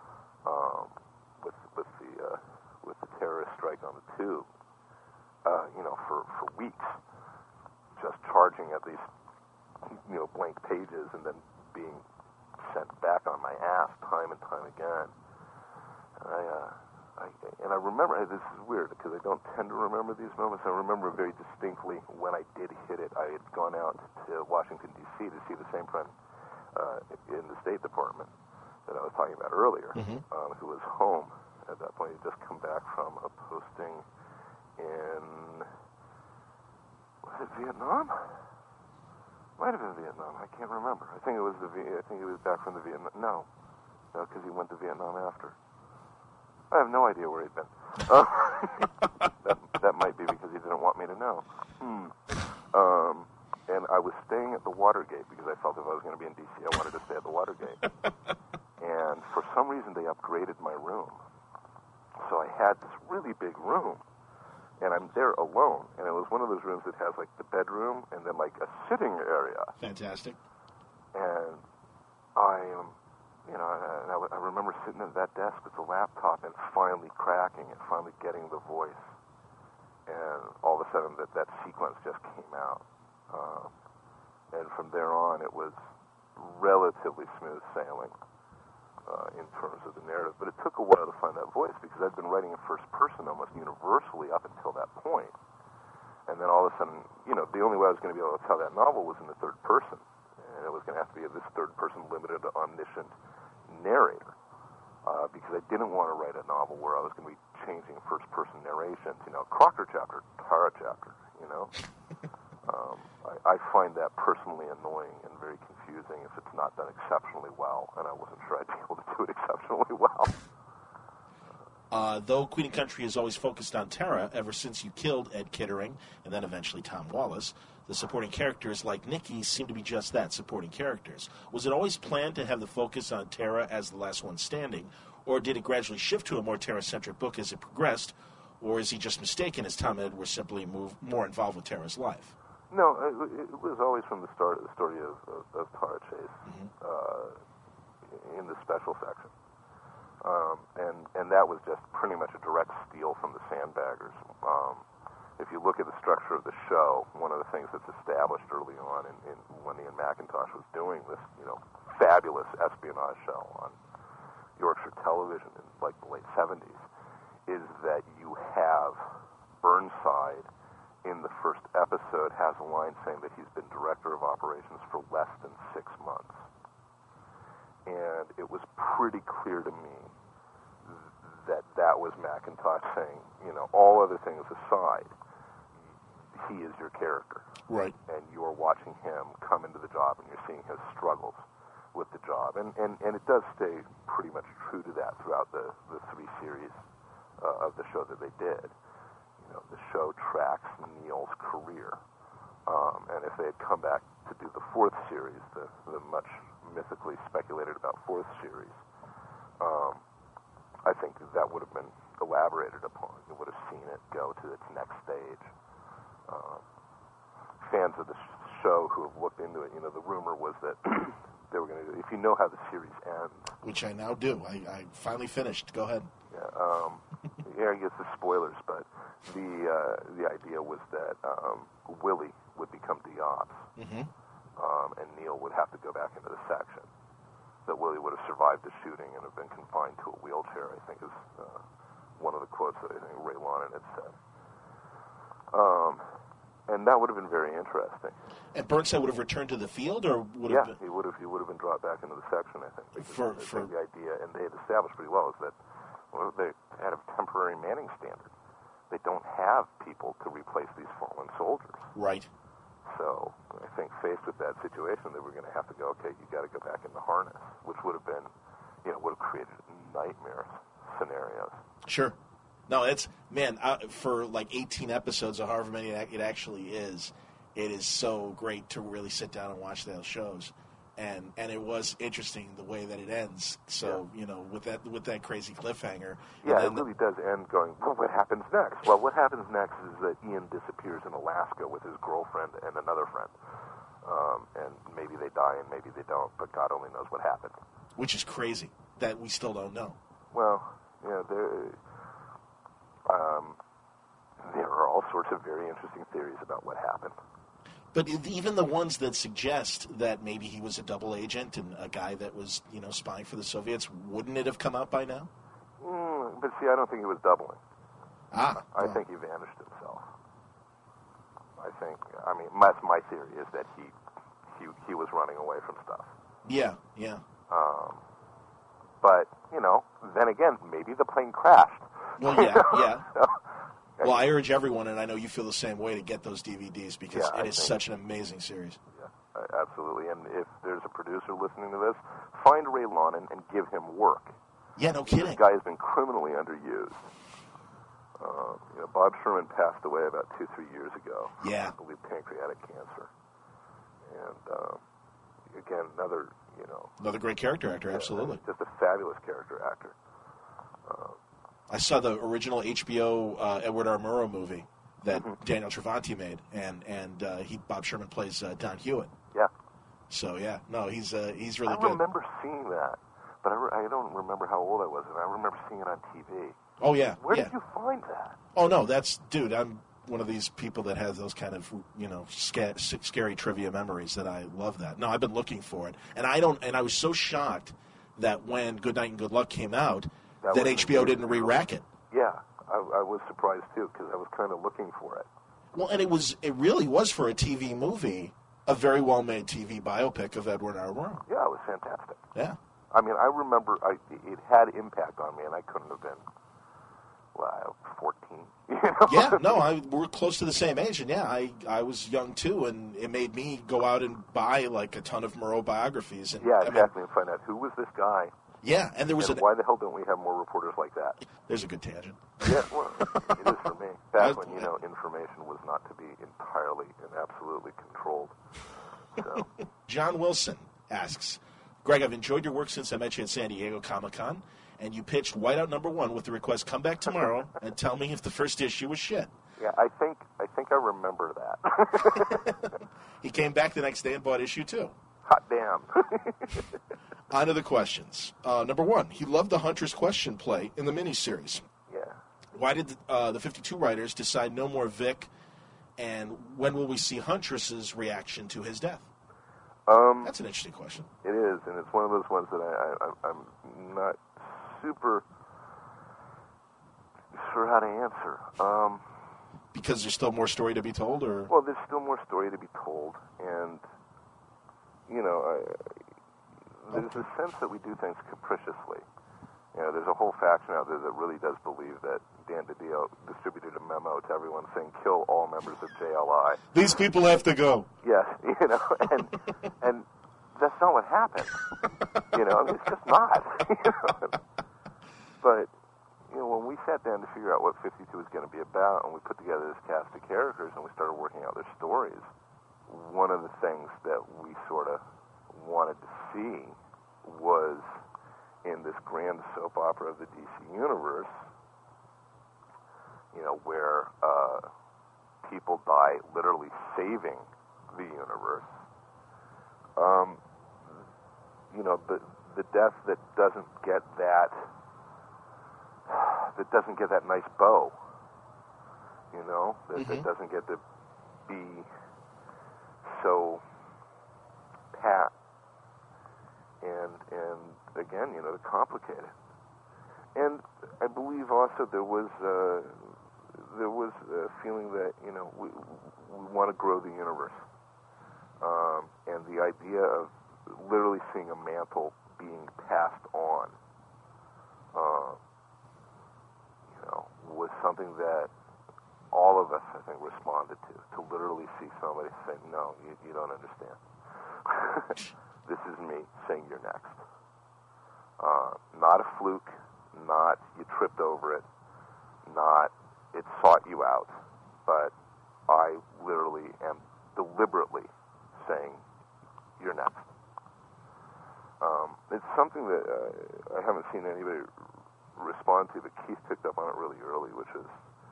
with the terrorist strike on the tube, for weeks, just charging at these, blank pages and then being sent back on my ass time and time again. And I remember, this is weird because I don't tend to remember these moments. I remember very distinctly when I did hit it. I had gone out to Washington, D.C. to see the same friend in the State Department that I was talking about earlier, who was home at that point. He'd just come back from a posting in, was it Vietnam? Might have been Vietnam. I can't remember. I think it was back from the Vietnam. No, because he went to Vietnam after. I have no idea where he'd been. That might be because he didn't want me to know. And I was staying at the Watergate because I felt if I was going to be in D.C., I wanted to stay at the Watergate. And for some reason, they upgraded my room. So I had this really big room, and I'm there alone. And it was one of those rooms that has, like, the bedroom and then, like, a sitting area. Fantastic. And I remember sitting at that desk with the laptop and finally cracking and finally getting the voice. And all of a sudden that sequence just came out. And from there on, it was relatively smooth sailing in terms of the narrative. But it took a while to find that voice because I'd been writing in first person almost universally up until that point. And then all of a sudden, the only way I was going to be able to tell that novel was in the third person. And it was going to have to be this third person limited, omniscient narrator. Because I didn't want to write a novel where I was going to be changing first person narrations. Crocker chapter, Tara chapter, I find that personally annoying and very confusing if it's not done exceptionally well, and I wasn't sure I'd be able to do it exceptionally well. Though Queen and Country has always focused on Tara ever since you killed Ed Kittering and then eventually Tom Wallace, the supporting characters like Nikki seem to be just that, supporting characters. Was it always planned to have the focus on Tara as the last one standing, or did it gradually shift to a more Tara-centric book as it progressed, or is he just mistaken as Tom and Ed were simply more involved with Tara's life? No, it was always from the start the story of Tara Chase in the special section. And that was just pretty much a direct steal from the Sandbaggers. If you look at the structure of the show, one of the things that's established early on in when Ian McIntosh was doing this, fabulous espionage show on Yorkshire television in like the late 70s, is that you have Burnside in the first episode has a line saying that he's been director of operations for less than 6 months. and it was pretty clear to me that was McIntosh saying, all other things aside, he is your character. Right. And you're watching him come into the job, and you're seeing his struggles with the job. And it does stay pretty much true to that throughout the three series of the show that they did. The show tracks Neil's career. And if they had come back to do the fourth series, the much mythically speculated about fourth series, I think that would have been elaborated upon. You would have seen it go to its next stage. Fans of the show who have looked into it, the rumor was that they were going to do, if you know how the series ends. Which I now do. I finally finished. Go ahead. Yeah, I guess the spoilers, but the idea was that Willie would become Diops, and Neil would have to go back into the section. That Willie would have survived the shooting and have been confined to a wheelchair, I think is one of the quotes that I think Ray Lonin had said. And that would have been very interesting. And Burnside would have returned to the field, or would have been... he would have been brought back into the section, I think. For the idea, and they had established pretty well, is that they had a temporary Manning standard. They don't have people to replace these fallen soldiers. Right. So I think faced with that situation, they were going to have to go, okay, you got to go back in the harness, which would have been, would have created nightmare scenarios. Sure. No, it's, man, for like 18 episodes or however many it actually is, it is so great to really sit down and watch those shows. And it was interesting the way that it ends. So, with that crazy cliffhanger. Yeah, it really does end going, well, what happens next? Well, what happens next is that Ian disappears in Alaska with his girlfriend and another friend. And maybe they die and maybe they don't, but God only knows what happened. Which is crazy that we still don't know. Well, there are all sorts of very interesting theories about what happened. But even the ones that suggest that maybe he was a double agent and a guy that was, spying for the Soviets, wouldn't it have come out by now? But see, I don't think he was doubling. I think he vanished himself. That's my theory, is that he was running away from stuff. Yeah. But, then again, maybe the plane crashed. Well, yeah. Well, I urge everyone, and I know you feel the same way, to get those DVDs because it is such an amazing series. Yeah, absolutely. And if there's a producer listening to this, find Ray Lonin and give him work. Yeah, no kidding. This guy has been criminally underused. Bob Sherman passed away about 2-3 years ago. Yeah. I believe pancreatic cancer. And again, another great character actor, absolutely. Just a fabulous character actor. I saw the original HBO Edward R. Murrow movie that Daniel Travanti made, and Bob Sherman plays Don Hewitt. Yeah. So he's really good. I remember seeing that, but I don't remember how old I was, and I remember seeing it on TV. Oh yeah. Where did you find that? Oh no, I'm one of these people that has those kind of scary trivia memories that I love that. No, I've been looking for it, and I was so shocked that when Good Night and Good Luck came out, that HBO didn't re-rack it. Yeah, I was surprised too, because I was kind of looking for it. Well, and it really was, for a TV movie, a very well-made TV biopic of Edward R. Murrow. Yeah, it was fantastic. Yeah. I remember it had impact on me, and I couldn't have been 14. Yeah, no, we're close to the same age, and I was young too, and it made me go out and buy like a ton of Murrow biographies. And, exactly, and find out who was this guy. Yeah, and there was why the hell don't we have more reporters like that? There's a good tangent. Yeah, well, it is for me. Back when information was not to be entirely and absolutely controlled. So. John Wilson asks, Greg, I've enjoyed your work since I met you at San Diego Comic-Con, and you pitched Whiteout #1 with the request, come back tomorrow and tell me if the first issue was shit. Yeah, I think I remember that. He came back the next day and bought issue 2. Hot damn. On to the questions. Number 1, he loved the Hunter's Question play in the miniseries. Yeah. Why did the 52 writers decide no more Vic, and when will we see Huntress's reaction to his death? That's an interesting question. It is, and it's one of those ones that I'm not super sure how to answer. Because there's still more story to be told, or? Well, there's still more story to be told, and there's a sense that we do things capriciously. You know, there's a whole faction out there that really does believe that Dan DiDio distributed a memo to everyone saying, kill all members of JLI. These people have to go. Yes, you know, and that's not what happened. You know, I mean, it's just not. You know? But, you know, when we sat down to figure out what 52 was going to be about, and we put together this cast of characters and we started working out their stories, one of the things that we sort of wanted to see was in this grand soap opera of the DC Universe, you know, where people die literally saving the universe. You know, the death that doesn't get that nice bow, you know, that doesn't get to be so pat and again, you know, to complicate it. And I believe also there was a feeling that, you know, we want to grow the universe, and the idea of literally seeing a mantle being passed on, you know, was something that all of us, I think, responded to literally see somebody say, no, you don't understand. This is me saying you're next. Not a fluke, not you tripped over it, not it sought you out, but I literally am deliberately saying you're next. It's something that I haven't seen anybody respond to, but Keith picked up on it really early, which is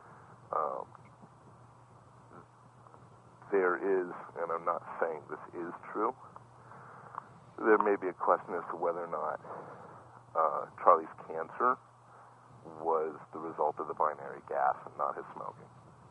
there is, and I'm not saying this is true, there may be a question as to whether or not Charlie's cancer was the result of the binary gas and not his smoking.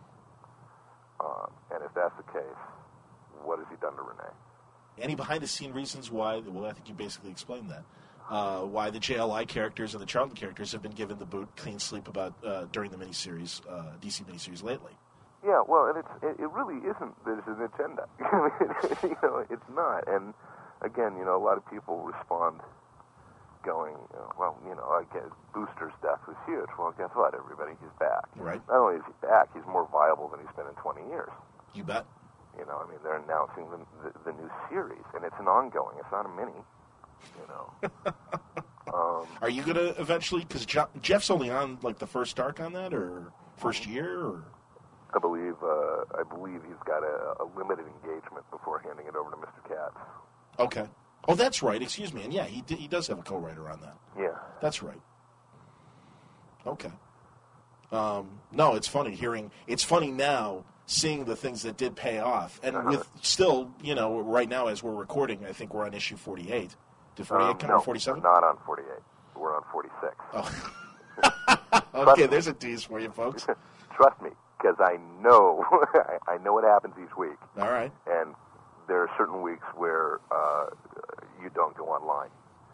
And if that's the case, what has he done to Renee? Any behind-the-scene reasons why, well, I think you basically explained that, why the JLI characters and the Charlton characters have been given the boot clean sleep about during the miniseries, DC miniseries lately? Yeah, well, and it really isn't there's an agenda. You know, it's not. And again, you know, a lot of people respond going, well, you know, I guess Booster's death was huge. Well, guess what, everybody? He's back. Right. Not only is he back, he's more viable than he's been in 20 years. You bet. You know, I mean, they're announcing the new series, and it's an ongoing. It's not a mini, you know. Are you going to eventually, because Jeff's only on, like, the first arc on that, or first year, or? I believe he's got a limited engagement before handing it over to Mr. Katz. Okay. Oh, that's right. Excuse me. And yeah, he does have a co-writer on that. Yeah. That's right. Okay. No, it's funny hearing. It's funny now seeing the things that did pay off, and with still, you know, right now as we're recording, I think we're on issue 48. Did 48 come out 47? Not on 48. We're on 46. Oh. Okay, there's a tease for you, folks. Trust me, because I know I know what happens each week. All right. And there are certain weeks where you don't go online.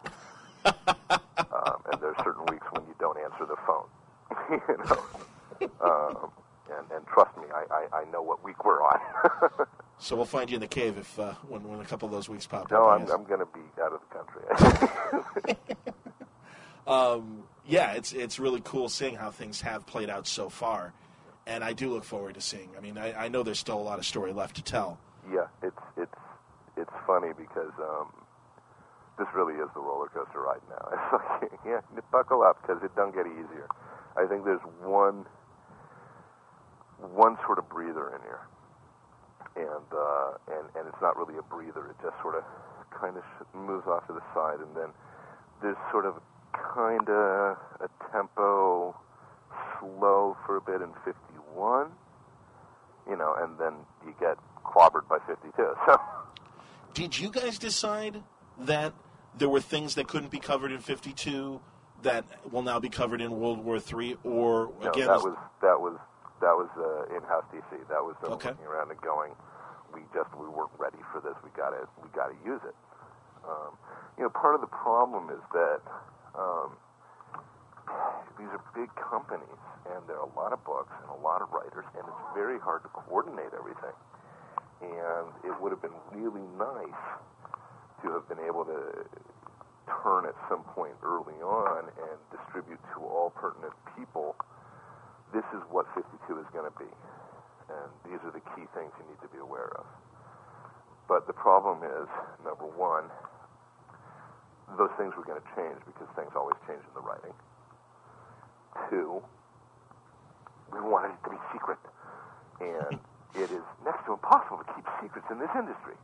And there are certain weeks when you don't answer the phone. You know? And trust me, I know what week we're on. So we'll find you in the cave if when a couple of those weeks pop up. No, I'm going to be out of the country. Yeah, it's really cool seeing how things have played out so far, and I do look forward to seeing. I mean, I know there's still a lot of story left to tell. Yeah, it's funny because this really is the roller coaster ride now. It's like, yeah, buckle up because it don't get easier. I think there's one sort of breather in here, and it's not really a breather. It just sort of kind of moves off to the side, and then there's sort of kind of a tempo slow for a bit in 51, you know, and then you get clobbered by 52. So, did you guys decide that there were things that couldn't be covered in 52 that will now be covered in World War III, or again? No, that was in-house DC. That was okay. Looking around and going, we weren't ready for this. We gotta use it. You know, part of the problem is that these are big companies, and there are a lot of books and a lot of writers, and it's very hard to coordinate everything. And it would have been really nice to have been able to turn at some point early on and distribute to all pertinent people, this is what 52 is going to be. And these are the key things you need to be aware of. But the problem is, number one, those things were going to change because things always change in the writing. Two, we wanted it to be secret. And it is next to impossible to keep secrets in this industry.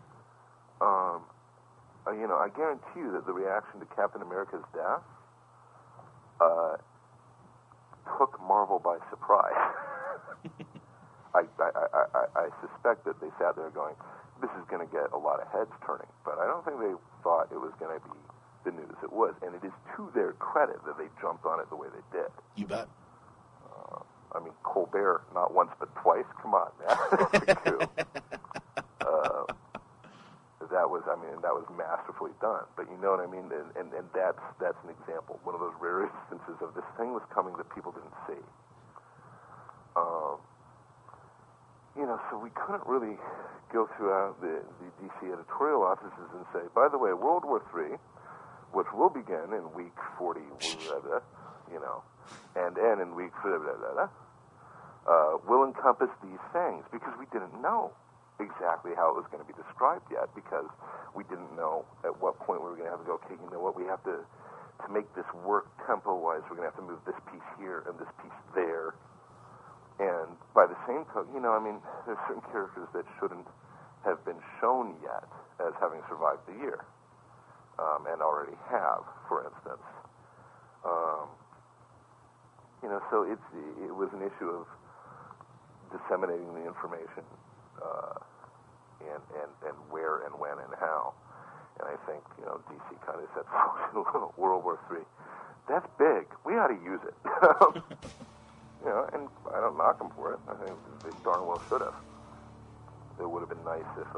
I guarantee you that the reaction to Captain America's death took Marvel by surprise. I suspect that they sat there going, this is going to get a lot of heads turning, but I don't think they thought it was going to be the news it was, and it is to their credit that they jumped on it the way they did. You bet. Colbert, not once but twice. Come on, man. That was masterfully done. But you know what I mean? And that's an example, one of those rare instances of this thing was coming that people didn't see. So we couldn't really go throughout the DC editorial offices and say, by the way, World War III, which will begin in week 40, and end in week will encompass these things, because we didn't know exactly how it was going to be described yet, because we didn't know at what point we were going to have to go, okay, you know what, we have to make this work tempo-wise, we're going to have to move this piece here and this piece there. And by the same token, there's certain characters that shouldn't have been shown yet as having survived the year, and already have, for instance. So it was an issue of disseminating the information, and where and when and how. And I think, DC kind of said, World War III, that's big. We ought to use it. And I don't knock them for it. I think they darn well should have. It would have been nice if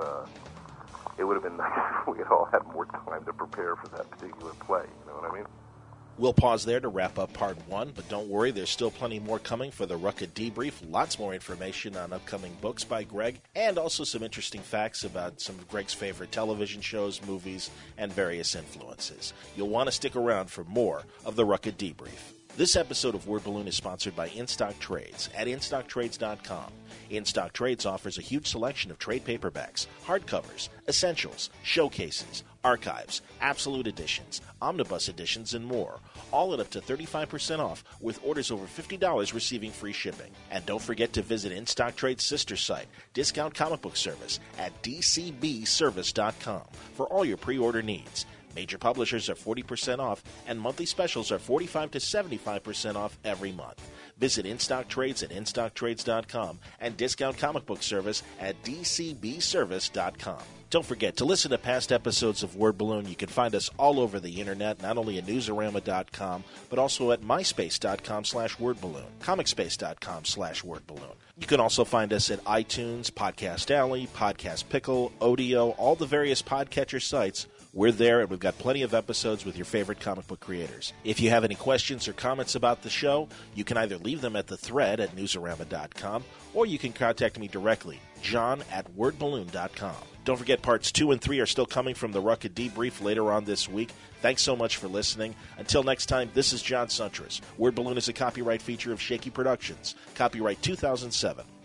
we had all had more time to prepare for that particular play. You know what I mean? We'll pause there to wrap up part one, but don't worry, there's still plenty more coming for the Rucka Debrief. Lots more information on upcoming books by Greg, and also some interesting facts about some of Greg's favorite television shows, movies, and various influences. You'll want to stick around for more of the Rucka Debrief. This episode of Word Balloon is sponsored by InStock Trades at InStockTrades.com. InStock Trades offers a huge selection of trade paperbacks, hardcovers, essentials, showcases, archives, absolute editions, omnibus editions, and more, all at up to 35% off, with orders over $50 receiving free shipping. And don't forget to visit InStock Trade's sister site, Discount Comic Book Service, at DCBService.com for all your pre-order needs. Major publishers are 40% off, and monthly specials are 45 to 75% off every month. Visit InStock Trades at InStockTrades.com and Discount Comic Book Service at DCBService.com. Don't forget to listen to past episodes of Word Balloon. You can find us all over the internet, not only at Newsarama.com, but also at MySpace.com/WordBalloon, ComicSpace.com/WordBalloon. You can also find us at iTunes, Podcast Alley, Podcast Pickle, Odeo, all the various podcatcher sites. We're there, and we've got plenty of episodes with your favorite comic book creators. If you have any questions or comments about the show, you can either leave them at the thread at Newsarama.com, or you can contact me directly, John@WordBalloon.com. Don't forget, parts 2 and 3 are still coming from the Rucka Debrief later on this week. Thanks so much for listening. Until next time, this is John Suntress. Word Balloon is a copyright feature of Shaky Productions. Copyright 2007.